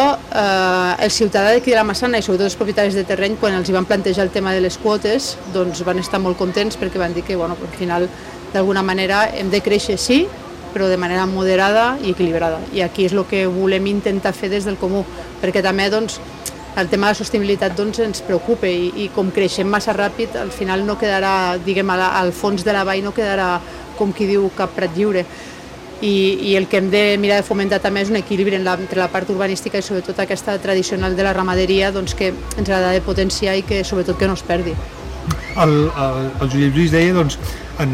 eh, el ciutadà d'aquí de la Massana i sobretot els propietaris de terreny, quan els hi van plantejar el tema de les quotes, doncs van estar molt contents perquè van dir que bueno, al final d'alguna manera hem de créixer sí, però de manera moderada i equilibrada. I aquí és el que volem intentar fer des del Comú, perquè també doncs, el tema de la sostenibilitat doncs, ens preocupa i, i com creixem massa ràpid, al final no quedarà, diguem, al fons de la vall no quedarà, com qui diu, cap prat lliure. I, i el que hem de mirar de fomentar també és un equilibri en la, entre la part urbanística i sobretot aquesta tradicional de la ramaderia doncs, que ens ha de potenciar i que sobretot que no es perdi.
El, el, el Josep Lluís deia doncs, en,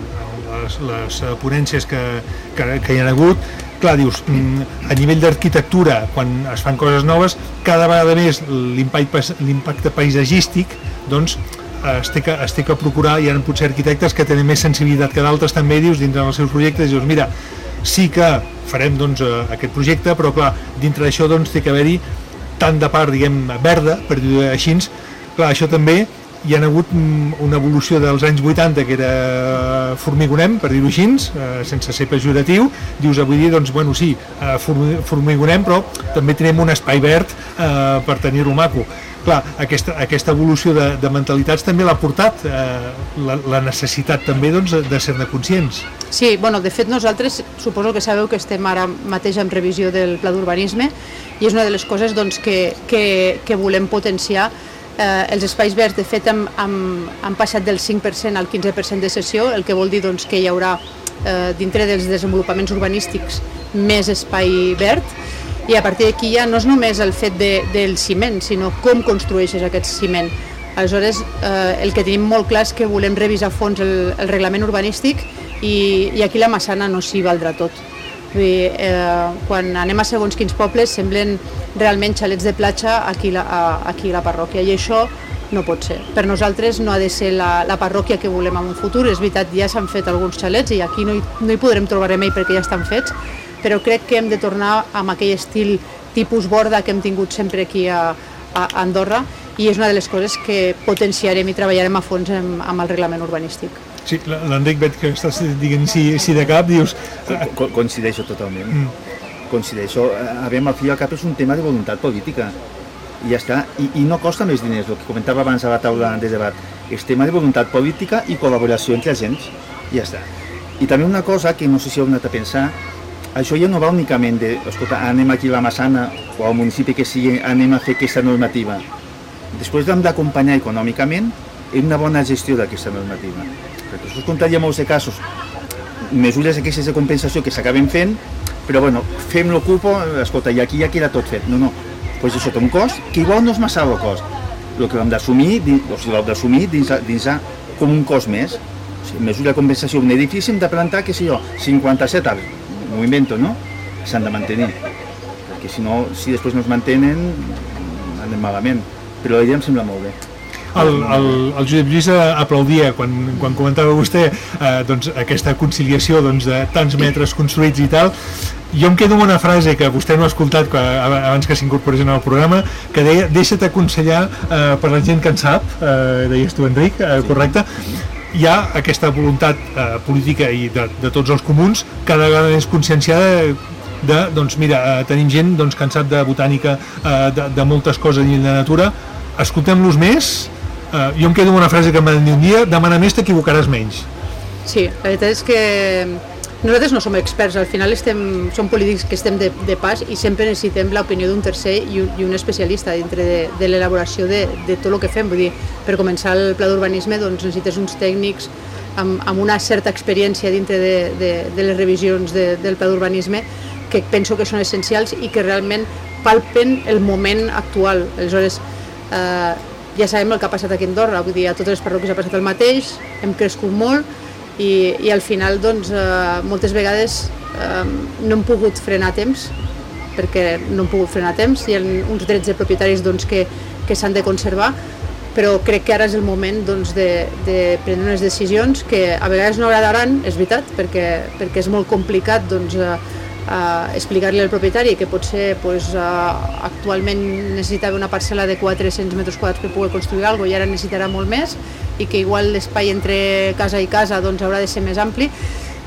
les, les ponències que, que, que hi ha hagut, clar, dius, a nivell d'arquitectura, quan es fan coses noves, cada vegada més l'impacte paisatgístic doncs, es té, que, es té que procurar, hi ha potser arquitectes que tenen més sensibilitat que d'altres també, dius, dintre dels seus projectes, dius, mira, sí que farem doncs, aquest projecte, però clar, dintre d'això doncs, té que haver-hi tant de part, diguem, verda, per dir-ho així, clar, això també hi ha hagut una evolució dels anys vuitanta que era formigonem, per dir-ho així, sense ser pejoratiu, dius avui dia, doncs, bueno, sí, formigonem, però també tenim un espai verd eh, per tenir-ho maco. Clar, aquesta, aquesta evolució de, de mentalitats també l'ha portat eh, la, la necessitat també doncs, de ser-ne conscients.
Sí, bueno, de fet nosaltres suposo que sabeu que estem ara mateix en revisió del pla d'urbanisme i és una de les coses doncs, que, que, que volem potenciar. Eh, els espais verds, de fet, han, han, han passat del cinc per cent al quinze per cent de cessió, el que vol dir doncs, que hi haurà eh, dintre dels desenvolupaments urbanístics més espai verd, i a partir d'aquí ja no és només el fet de, del ciment, sinó com construeixes aquest ciment. Aleshores, eh, el que tenim molt clar és que volem revisar a fons el, el reglament urbanístic i, i aquí la Massana no s'hi valdrà tot. Vull dir, eh, quan anem a segons quins pobles semblen realment xalets de platja aquí la, a, aquí a la parròquia i això no pot ser. Per nosaltres no ha de ser la, la parròquia que volem en un futur, és veritat, ja s'han fet alguns xalets i aquí no hi, no hi podrem trobar remei perquè ja estan fets, però crec que hem de tornar amb aquell estil tipus borda que hem tingut sempre aquí a, a Andorra i és una de les coses que potenciarem i treballarem a fons amb, amb el reglament urbanístic.
Sí, l'Enric, veig que estàs dient sí, sí de cap, dius...
Co coincideixo totalment. Mm. Coincideixo. A veure, al fi i al cap és un tema de voluntat política. I ja està. I, i no costa més diners, el que comentava abans a la taula de debat. És tema de voluntat política i col·laboració entre agents. I ja està. I també una cosa que no sé si heu anat a pensar, això ja no va únicament de, escolta, anem aquí a la Massana o al municipi que sigui, anem a fer aquesta normativa. Després hem d'acompanyar econòmicament en una bona gestió d'aquesta normativa. Perquè això es contraria molts de casos, mesures aquestes de compensació que s'acaben fent, però bueno, fem el cupo, escolta, i aquí ja queda tot fet. No, no, doncs això té un cost, que igual no és massa el cost. El que hem d'assumir, o sigui, l'hem d'assumir dins, dins com un cost més. O sigui, mesura de compensació, un edifici hem de plantar, què sé jo, cinquanta-set arbres, m'ho invento, no? S'han de mantenir, perquè si no, si després no es mantenen, anem malament. Però la idea em sembla molt bé.
El, el, el Josep Lluís aplaudia quan, quan comentava vostè eh, doncs, aquesta conciliació doncs, de tants metres construïts i tal. Jo em quedo amb una frase que vostè no ha escoltat que, abans que s'incorporés en el programa, que deia, deixa't aconsellar eh, per la gent que en sap, eh, deies tu, Enric, eh, correcte? Hi ha aquesta voluntat eh, política i de, de tots els comuns cada vegada més conscienciada de, doncs mira, eh, tenim gent doncs, que en sap de botànica, eh, de, de moltes coses i de natura, escoltem-los més. Uh, jo em quedo amb una frase que em van dir un dia, demana més, t'equivocaràs menys.
Sí, la veritat és que nosaltres no som experts, al final estem, som polítics que estem de, de pas i sempre necessitem l'opinió d'un tercer i un, i un especialista dintre de, de l'elaboració de, de tot el que fem. Vull dir, per començar el pla d'urbanisme doncs, necessites uns tècnics amb, amb una certa experiència dintre de, de, de les revisions de, del pla d'urbanisme que penso que són essencials i que realment palpen el moment actual. Aleshores, eh, ja sabem el que ha passat aquí a Andorra, vull dir, a totes les parròquies ha passat el mateix, hem crescut molt i, i al final doncs, eh, moltes vegades eh, no hem pogut frenar a temps, perquè no hem pogut frenar a temps, hi ha uns drets de propietaris doncs, que, que s'han de conservar, però crec que ara és el moment doncs, de, de prendre unes decisions que a vegades no agradaran, és veritat, perquè, perquè és molt complicat doncs, eh, Uh, explicar-li al propietari que potser pues, uh, actualment necessitava una parcel·la de quatre-cents metres quadrats per poder construir alguna cosa i ara necessitarà molt més i que igual l'espai entre casa i casa doncs, haurà de ser més ampli,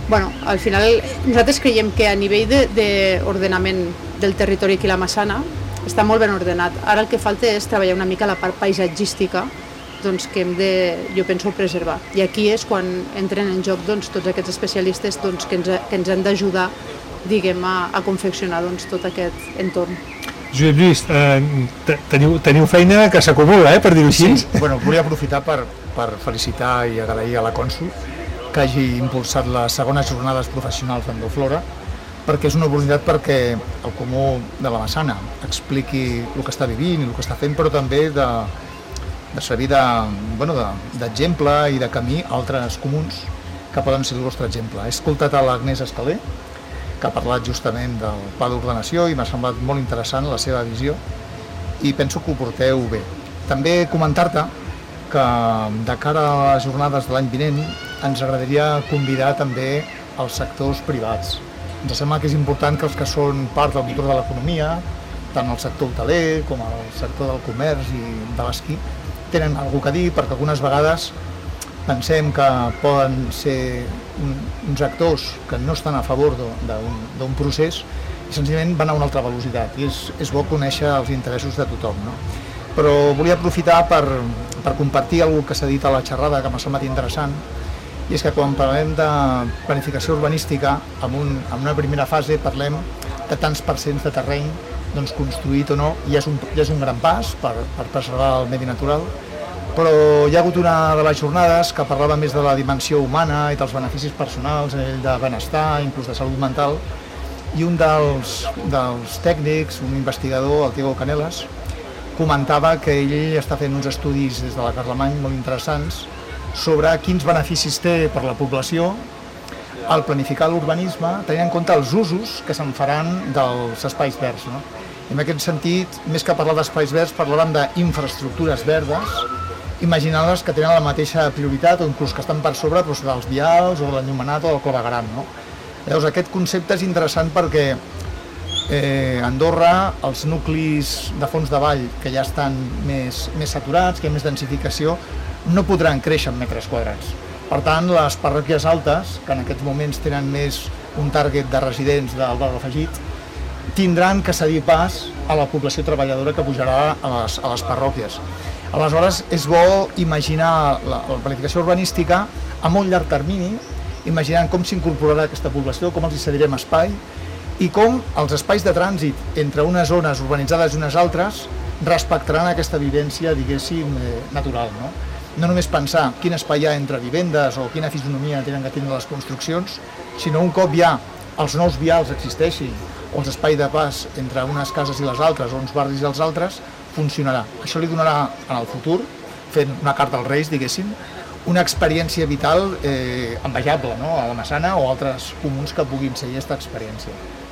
bueno, al final nosaltres creiem que a nivell d'ordenament de, de del territori aquí a la Massana està molt ben ordenat. Ara el que falta és treballar una mica la part paisatgística, doncs, que hem de, jo penso, preservar. I aquí és quan entren en joc doncs, tots aquests especialistes doncs, que, ens, que ens han d'ajudar, diguem, a, a confeccionar doncs, tot aquest entorn.
Josep Lluís, eh, teniu, teniu feina que s'acumula, eh, per dir-ho així.
Sí, bueno, volia aprofitar per, per felicitar i agrair a la Cònsul que hagi impulsat les segones jornades professionals d'Endoflora, perquè és una oportunitat perquè el Comú de la Massana expliqui el que està vivint i el que està fent, però també de, de servir d'exemple de, bueno, i de camí a altres comuns que poden ser el vostre exemple. He escoltat a l'Agnès Escalé, que ha parlat justament del pla d'ordenació i m'ha semblat molt interessant la seva visió i penso que ho porteu bé. També comentar-te que de cara a les jornades de l'any vinent ens agradaria convidar també els sectors privats. Ens sembla que és important que els que són part del motor de l'economia, tant el sector hoteler com el sector del comerç i de l'esquí, tenen alguna cosa a dir, perquè algunes vegades pensem que poden ser un, uns actors que no estan a favor d'un procés i senzillament van a una altra velocitat i és, és bo conèixer els interessos de tothom, no? Però volia aprofitar per, per compartir alguna que s'ha dit a la xerrada que m'ha semblat interessant, i és que quan parlem de planificació urbanística, en, un, en una primera fase parlem de tants percents de terreny doncs, construït o no, i és un, ja és un gran pas per, per preservar el medi natural, però hi ha hagut una de les jornades que parlava més de la dimensió humana i dels beneficis personals, a nivell de benestar, inclús de salut mental, i un dels, dels tècnics, un investigador, el Diego Canelas, comentava que ell està fent uns estudis des de la Carlemany molt interessants sobre quins beneficis té per la població al planificar l'urbanisme, tenint en compte els usos que se'n faran dels espais verds. No? I en aquest sentit, més que parlar d'espais verds, parlàvem d'infraestructures verdes, imaginant-les que tenen la mateixa prioritat o inclús que estan per sobre doncs, dels vials o de l'enllumenat o del clavegueram. No? Llavors, aquest concepte és interessant perquè eh, a Andorra els nuclis de fons de vall que ja estan més, més saturats, que hi ha més densificació, no podran créixer en metres quadrats. Per tant, les parròquies altes, que en aquests moments tenen més un target de residents del valor afegit, tindran que cedir pas a la població treballadora que pujarà a les, a les parròquies. Aleshores, és bo imaginar la, la planificació urbanística a molt llarg termini, imaginant com s'incorporarà aquesta població, com els hi cedirem espai i com els espais de trànsit entre unes zones urbanitzades i unes altres respectaran aquesta vivència, diguéssim, eh, natural. No? No només pensar quin espai hi ha entre vivendes o quina fisonomia tenen que tindre les construccions, sinó un cop ja els nous vials existeixin o els espais de pas entre unes cases i les altres o uns barris i els altres, funcionarà. Això li donarà en el futur, fent una carta als Reis, diguéssim, una experiència vital eh, envejable, no? A la Massana o altres comuns que puguin seguir aquesta experiència.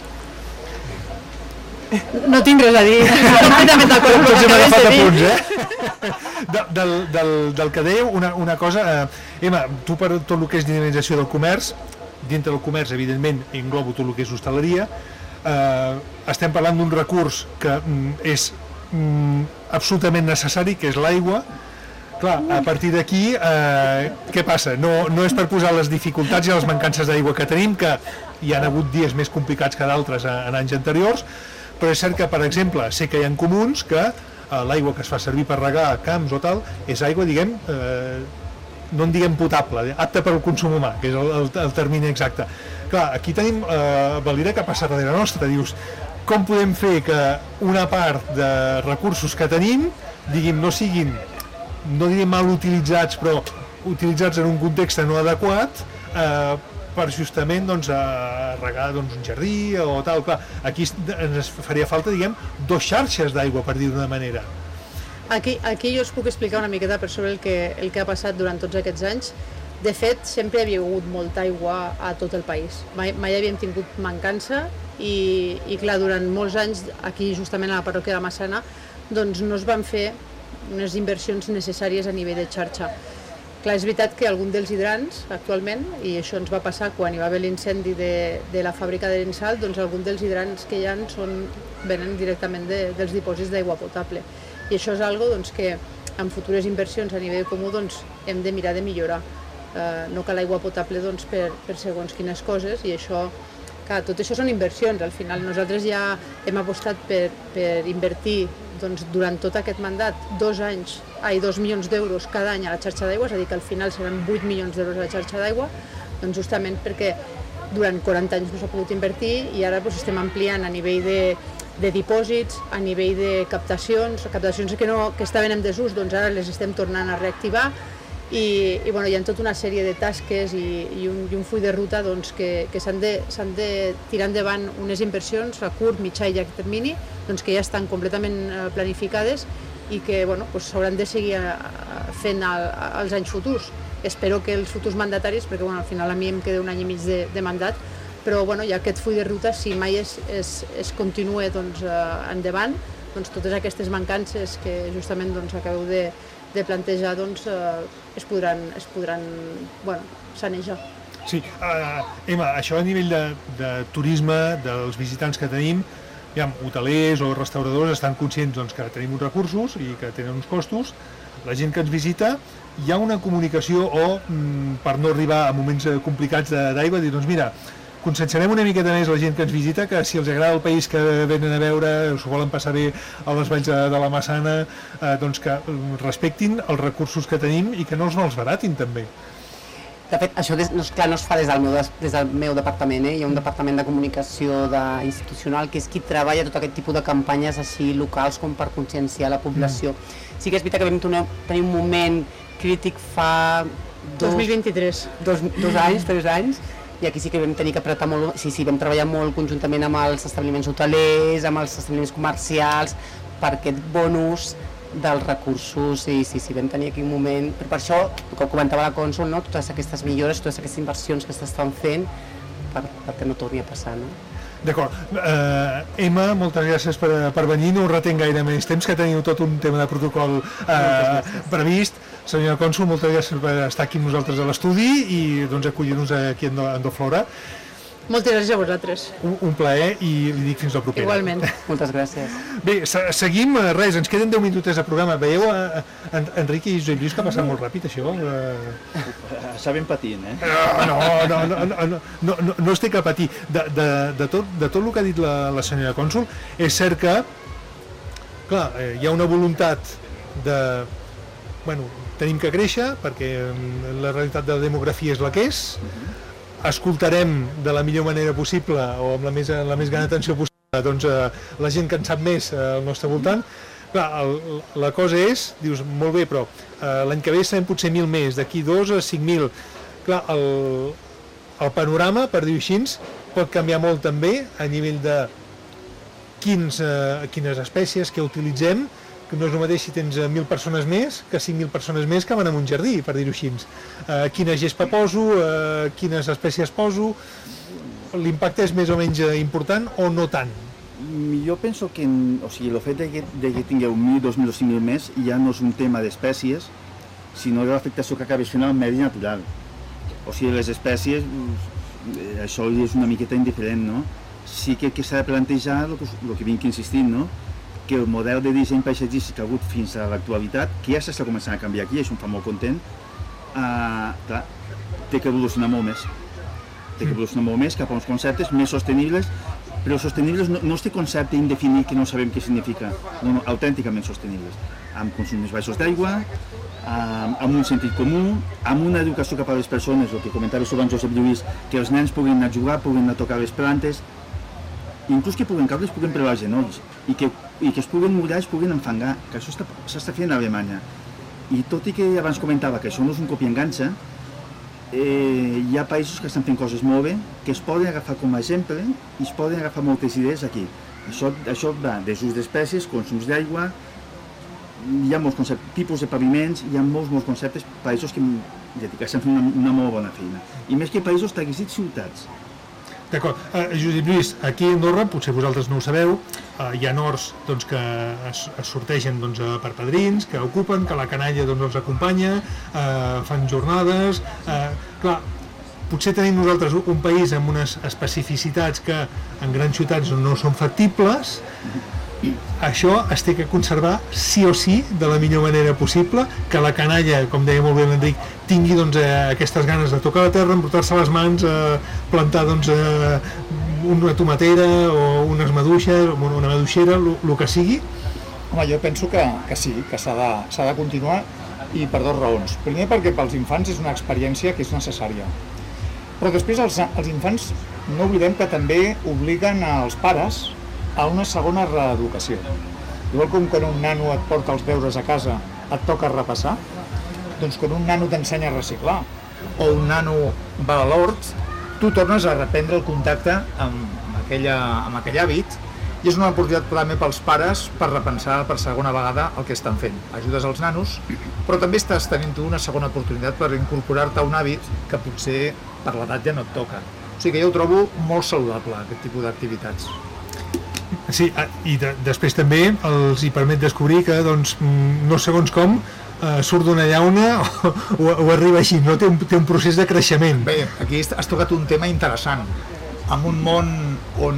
No tinc res a dir, completament d'acord amb el que acabes de dir.
Eh? De, del, del, del que dèieu, una, una cosa, eh, Emma, tu per tot el que és dinamització del comerç, dintre del comerç, evidentment, englobo tot el que és hostaleria, eh, estem parlant d'un recurs que mm, és mm, absolutament necessari, que és l'aigua. Clar, a partir d'aquí, eh, què passa? No, no és per posar les dificultats i les mancances d'aigua que tenim, que hi ha hagut dies més complicats que d'altres en anys anteriors, però és cert que, per exemple, sé que hi ha comuns que eh, l'aigua que es fa servir per regar camps o tal, és aigua, diguem, eh, no en diguem potable, apta per al consum humà, que és el, el, el termini exacte. Clar, aquí tenim eh, Valira que passa darrere nostra, dius, com podem fer que una part de recursos que tenim, diguem, no siguin, no diré mal utilitzats, però utilitzats en un context no adequat, eh, per justament doncs, a regar doncs, un jardí o tal. Clar, aquí ens faria falta, diguem, dos xarxes d'aigua, per dir d'una manera.
Aquí, aquí jo us puc explicar una miqueta per sobre el que, el que ha passat durant tots aquests anys. De fet, sempre hi havia hagut molta aigua a tot el país. Mai, mai havíem tingut mancança i, i clar, durant molts anys, aquí justament a la parròquia de Massana, doncs no es van fer unes inversions necessàries a nivell de xarxa. Clar, és veritat que algun dels hidrants, actualment, i això ens va passar quan hi va haver l'incendi de, de la fàbrica de l'Ensal, doncs algun dels hidrants que hi ha són, venen directament de, dels dipòsits d'aigua potable. I això és algo doncs, que en futures inversions a nivell comú doncs, hem de mirar de millorar. eh, no cal aigua potable doncs, per, per segons quines coses, i això, clar, tot això són inversions. Al final nosaltres ja hem apostat per, per invertir doncs, durant tot aquest mandat dos anys, ai, dos milions d'euros cada any a la xarxa d'aigua, és a dir, que al final seran vuit milions d'euros a la xarxa d'aigua, doncs justament perquè durant quaranta anys no s'ha pogut invertir i ara doncs, estem ampliant a nivell de, de dipòsits, a nivell de captacions, captacions que, no, que estaven en desús, doncs ara les estem tornant a reactivar. I, i bueno, hi ha tota una sèrie de tasques i, i, un, i un full de ruta doncs, que, que s'han de, s'han de tirar endavant unes inversions a curt, mitjà i llarg termini doncs, que ja estan completament planificades i que bueno, doncs, s'hauran de seguir fent al, als anys futurs. Espero que els futurs mandataris, perquè bueno, al final a mi em queda un any i mig de, de mandat, però bueno, hi ha aquest full de ruta, si mai es, es, es continua doncs, endavant, doncs, totes aquestes mancances que justament doncs, acabeu de de plantejar, doncs, eh, es podran, es podran bueno, sanejar.
Sí, uh, Emma, això a nivell de, de turisme, dels visitants que tenim, ja, hotelers o restauradors estan conscients doncs, que tenim uns recursos i que tenen uns costos, la gent que ens visita, hi ha una comunicació o, mm, per no arribar a moments complicats d'aigua, dir, doncs mira, conscienciarem una miqueta més la gent que ens visita, que si els agrada el país que venen a veure, s'ho volen passar bé a les valls de, de la Massana, eh, doncs que respectin els recursos que tenim i que no els malbaratin també.
De fet, això des, no, clar, no es fa des del meu, des del meu departament, eh? Hi ha un departament de comunicació de, institucional que és qui treballa tot aquest tipus de campanyes així locals com per conscienciar la població. Mm. Sí que és veritat que vam tenir un moment crític fa dos,
dos mil vint-i-tres.
Dos, dos anys, tres anys, i aquí sí que vam tenir que apretar molt, sí, sí, vam treballar molt conjuntament amb els establiments hotelers, amb els establiments comercials, per aquest bonus dels recursos, i sí, sí, vam tenir aquí un moment, però per això, com comentava la cònsol, no? Totes aquestes millores, totes aquestes inversions que s'estan fent per, perquè no torni a passar, no?
D'acord. Uh, Emma, moltes gràcies per, per venir, no us retenc gaire més temps, que teniu tot un tema de protocol uh, previst. Senyora cònsol, moltes gràcies per estar aquí amb nosaltres a l'estudi i doncs, acollir-nos aquí a Endoflora.
Moltes gràcies a vosaltres.
Un, un plaer i li dic fins la propera.
Igualment.
Moltes gràcies.
Bé, seguim, res, ens queden deu minutets de programa. Veieu, a, a, Enric i Josep Lluís, que ha passat molt ràpid, això?
Està ben patint, eh?
No, no, no, no, no, no, no, no es té que patir. De, de, de, tot, de tot el que ha dit la, la senyora cònsol, és cert que, clar, hi ha una voluntat de... Bueno, tenim que créixer, perquè la realitat de la demografia és la que és, escoltarem de la millor manera possible o amb la més, la més gran atenció possible doncs, eh, la gent que en sap més eh, al nostre voltant. Clar, el, la cosa és, dius, molt bé, però eh, l'any que ve sabem potser mil més, d'aquí dos a cinc mil. Clar, el, el panorama, per dir-ho així, pot canviar molt també a nivell de quins, eh, quines espècies que utilitzem, que no és el mateix si tens mil persones més que cinc mil persones més que van a un jardí, per dir-ho així. Eh, quina gespa poso, eh, quines espècies poso, l'impacte és més o menys important o no tant?
Jo penso que o sigui, el fet de que, de que tingueu mil, dos mil o cinc mil més ja no és un tema d'espècies, sinó de l'afectació que acabes fent al medi natural. O sigui, les espècies, això és una miqueta indiferent, no? Sí que, que s'ha de plantejar el que, el que vinc insistint, no? Que el model de disseny paisatgístic que ha hagut fins a l'actualitat, que ja s'està començant a canviar aquí, això em fa molt content, uh, clar, té que evolucionar molt més. Té que evolucionar molt més cap a uns conceptes més sostenibles, però sostenibles no, no és este concepte indefinit que no sabem què significa, no, no, autènticament sostenibles, amb consums baixos d'aigua, amb, amb un sentit comú, amb una educació cap a les persones, el que comentava sobre en Josep Lluís, que els nens puguin anar a jugar, puguin anar a tocar les plantes, inclús que puguen caure, es puguen prevar els genolls, i que, i que es puguen mullar, es puguen enfangar, que això s'està fent a Alemanya. I tot i que abans comentava que això no és un copi enganxa, eh, hi ha països que estan fent coses molt bé, que es poden agafar com a exemple i es poden agafar moltes idees aquí. Això, això va des d'ús d'espècies, consums d'aigua, hi ha molts conceptes, tipus de paviments, hi ha molts, molts conceptes, països que, ja dic, que estan fent una, una molt bona feina. I més que països, t'hagués dit ciutats.
D'acord. Uh, Josep Lluís, aquí a Andorra, potser vosaltres no ho sabeu, uh, hi ha horts doncs, que es, es sortegen doncs, per padrins, que ocupen, que la canalla doncs, els acompanya, uh, fan jornades... Uh, clar, potser tenim nosaltres un país amb unes especificitats que en grans ciutats no són factibles, això es té que conservar sí o sí de la millor manera possible, que la canalla, com deia molt bé l'Enric, tingui doncs, eh, aquestes ganes de tocar la terra, embrutar-se les mans, eh, plantar doncs, eh, una tomatera o unes maduixes, una maduixera, el que sigui.
Home, jo penso que, que sí, que s'ha de, s'ha de continuar, i per dues raons. Primer, perquè pels infants és una experiència que és necessària. Però després els, els infants no oblidem que també obliguen als pares a una segona reeducació. Igual com quan un nano et porta els deures a casa, et toca repassar, doncs quan un nano t'ensenya a reciclar o un nano va a l'hort, tu tornes a reprendre el contacte amb, aquella, amb aquell hàbit, i és una oportunitat també pels pares per repensar per segona vegada el que estan fent. Ajudes als nanos, però també estàs tenint tu una segona oportunitat per incorporar-te a un hàbit que potser per l'edat ja no et toca. O sigui que jo ho trobo molt saludable, aquest tipus d'activitats.
Sí, i de, després també els hi permet descobrir que doncs, no segons com eh, surt d'una llauna o, o, o arriba així, no? Té un, té un procés de creixement.
Bé, aquí has tocat un tema interessant. En un món on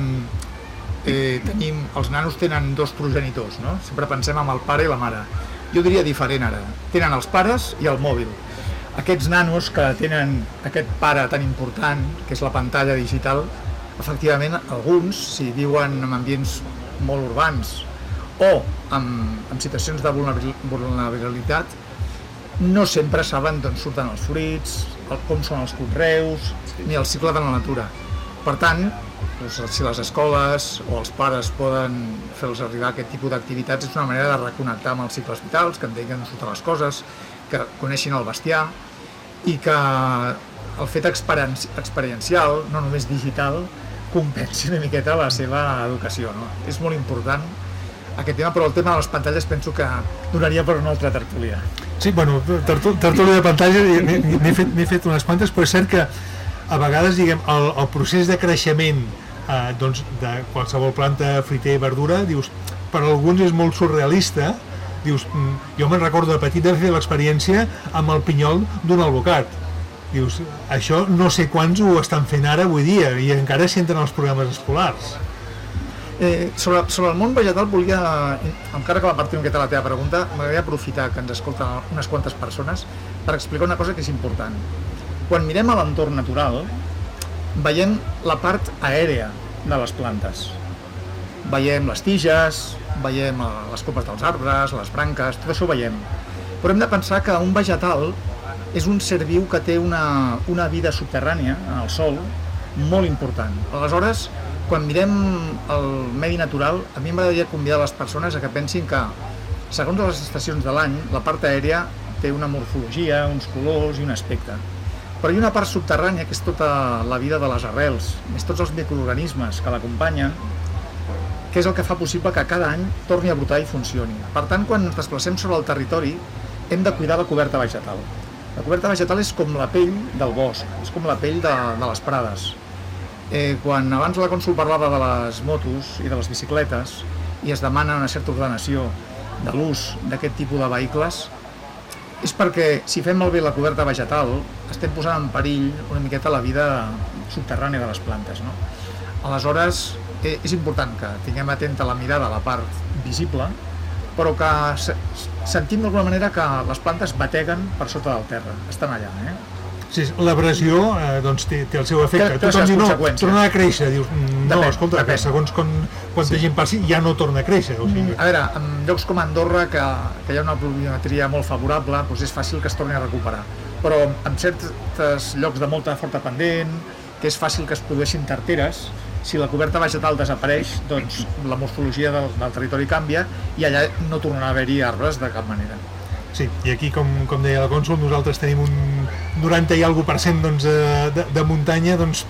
eh, tenim, els nanos tenen dos progenitors, no? Sempre pensem en el pare i la mare. Jo diria diferent ara. Tenen els pares i el mòbil. Aquests nanos que tenen aquest pare tan important, que és la pantalla digital, efectivament, alguns, si viuen en ambients molt urbans o en, en situacions de vulnerabilitat, no sempre saben d'on surten els fruits, el, com són els conreus, ni el cicle de la natura. Per tant, doncs, si les escoles o els pares poden fer-los arribar aquest tipus d'activitats, és una manera de reconnectar amb els cicles vitals, que entenguin d'on surten les coses, que coneixin el bestiar, i que el fet experienci experiencial, no només digital, compensi una miqueta la seva educació, no? És molt important aquest tema, però el tema de les pantalles penso que donaria per una altra tertúlia.
Sí, bueno, tertúlia de pantalles n'he fet, fet unes quantes, però és cert que a vegades, diguem, el, el procés de creixement eh, doncs, de qualsevol planta, fruiter, verdura, dius, per alguns és molt surrealista. Dius, jo me'n recordo de petit de fer l'experiència amb el pinyol d'un albocat. Dius, això no sé quants ho estan fent ara avui dia i encara s'hi entren als programes escolars.
Eh, sobre, sobre el món vegetal volia, encara que va partir una miqueta la teva pregunta, m'agradaria aprofitar que ens escolten unes quantes persones per explicar una cosa que és important. Quan mirem a l'entorn natural, veiem la part aèrea de les plantes. Veiem les tiges, veiem les copes dels arbres, les branques, tot això ho veiem. Però hem de pensar que un vegetal és un ser viu que té una, una vida subterrània en el sòl molt important. Aleshores, quan mirem el medi natural, a mi m'agradaria convidar les persones a que pensin que, segons les estacions de l'any, la part aèria té una morfologia, uns colors i un aspecte. Però hi ha una part subterrània, que és tota la vida de les arrels, més tots els microorganismes que l'acompanyen, que és el que fa possible que cada any torni a brotar i funcioni. Per tant, quan ens desplacem sobre el territori, hem de cuidar la coberta vegetal. La coberta vegetal és com la pell del bosc, és com la pell de, de les prades. Eh, quan abans la Cònsol parlava de les motos i de les bicicletes i es demana una certa ordenació de l'ús d'aquest tipus de vehicles, és perquè si fem malbé la coberta vegetal estem posant en perill una miqueta la vida subterrània de les plantes, no? Aleshores, eh, és important que tinguem atenta la mirada a la part visible, però que sentim d'alguna manera que les plantes bateguen per sota del terra, estan allà, eh?
Sí, l'abrasió eh, doncs té, té el seu efecte.
Té, té
Tothom diu, no, torna a créixer. Dius, no,
depèn,
escolta,
depèn.
que segons quan, quanta sí. gent passi ja no torna a créixer. O sigui.
A veure, en llocs com Andorra, que, que hi ha una pluviometria molt favorable, doncs és fàcil que es torni a recuperar. Però en certs llocs de molta forta pendent, que és fàcil que es produeixin tarteres, si la coberta vegetal desapareix, doncs la morfologia del, del territori canvia i allà no tornarà a haver-hi arbres de cap manera.
Sí, i aquí, com, com deia la Cònsol, nosaltres tenim un noranta i alguna per cent doncs, de, de muntanya, doncs,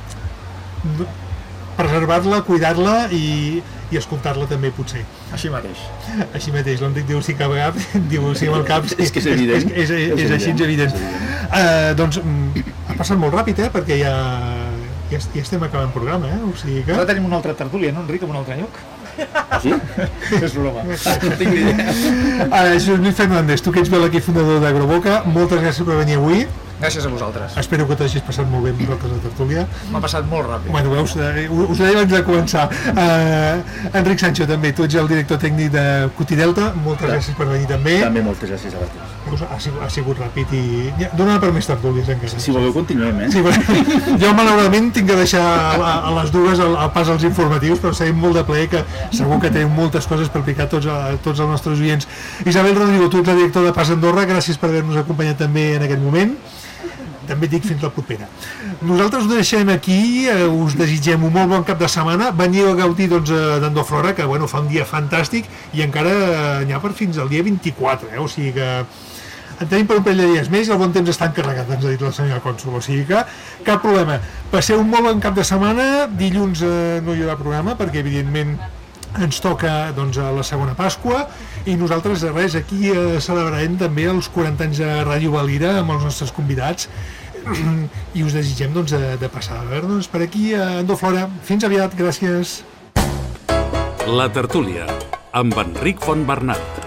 preservar-la, cuidar-la i, i escoltar-la també, potser.
Així mateix.
Així mateix, l'Enric diu sí que a vegades, diu sí amb el cap,
és que és evident.
És, és, és, és, és així, és evident. Uh, doncs, ha passat molt ràpid, eh, perquè ja, ja, ja estem acabant el programa, eh? O sigui que...
Ara tenim una altra tertúlia, no, Enric, en un altre lloc?
Sí?
És broma.
No tinc idea.
Uh, Lluís Fernández, tu que ets bé l'equip fundador d'Agroboca, moltes gràcies per venir avui.
Gràcies a vosaltres.
Espero que t'hagis passat molt bé amb nosaltres a tertúlia.
M'ha passat molt ràpid.
Bueno, veus, eh, us ho deia abans de començar. Uh, Enric Sancho, també, tu ets el director tècnic de Cutidelta, moltes gràcies per venir també.
També moltes gràcies a vosaltres.
Veus, ha, sigut, ha sigut ràpid i... Ja, dóna per més tertúlies encara.
Si voleu continuem, eh?
Sí, bueno, jo malauradament tinc que deixar a, a les dues el, el pas als informatius, però seguim molt de plaer, que segur que tenim moltes coses per aplicar tots, a, tots els nostres oients. Isabel Rodrigo, tu ets la directora de Pas Andorra, gràcies per haver-nos acompanyat també en aquest moment. També dic fins la propera. Nosaltres us deixem aquí, eh, us desitgem un molt bon cap de setmana, veniu a gaudir doncs, d'Andoflora, que bueno, fa un dia fantàstic i encara eh, n'hi ha per fins al dia vint-i-quatre, eh? O sigui que en tenim per un parell de dies més i el bon temps està encarregat, ens ha dit la senyora cònsol, o sigui que cap problema. Passeu un molt bon cap de setmana, dilluns eh, no hi haurà programa perquè evidentment ens toca doncs, a la segona Pasqua i nosaltres res, aquí eh, celebrarem també els quaranta anys de Ràdio Valira amb els nostres convidats i us desitgem doncs, de, de passar a veure-nos per aquí a Andoflora. Fins aviat, gràcies.
La tertúlia amb Enric Fontbernat.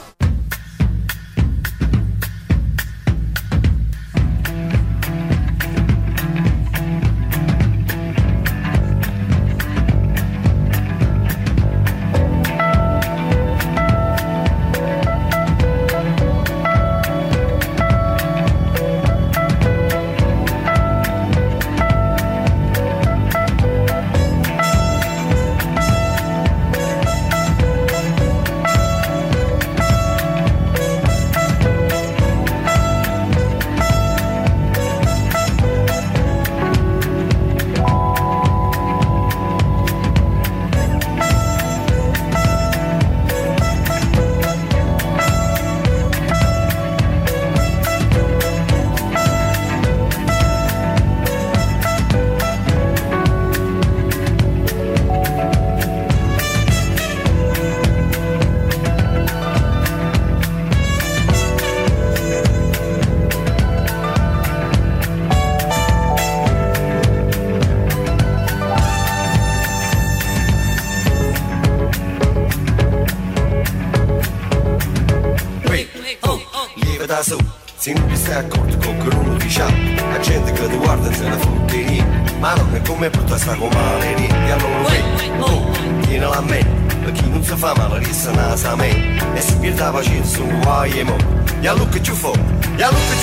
Se non ti stai accorto con che uno ti c'ha, la gente che ti guarda se ne fotte lì, ma non è come per tua sta con male lì, e allora vedi, oh, tienila a me, per chi non si fa male resta nasa a me, e si pierde la pazienza un guai e mo, e allora che ci fa, e allora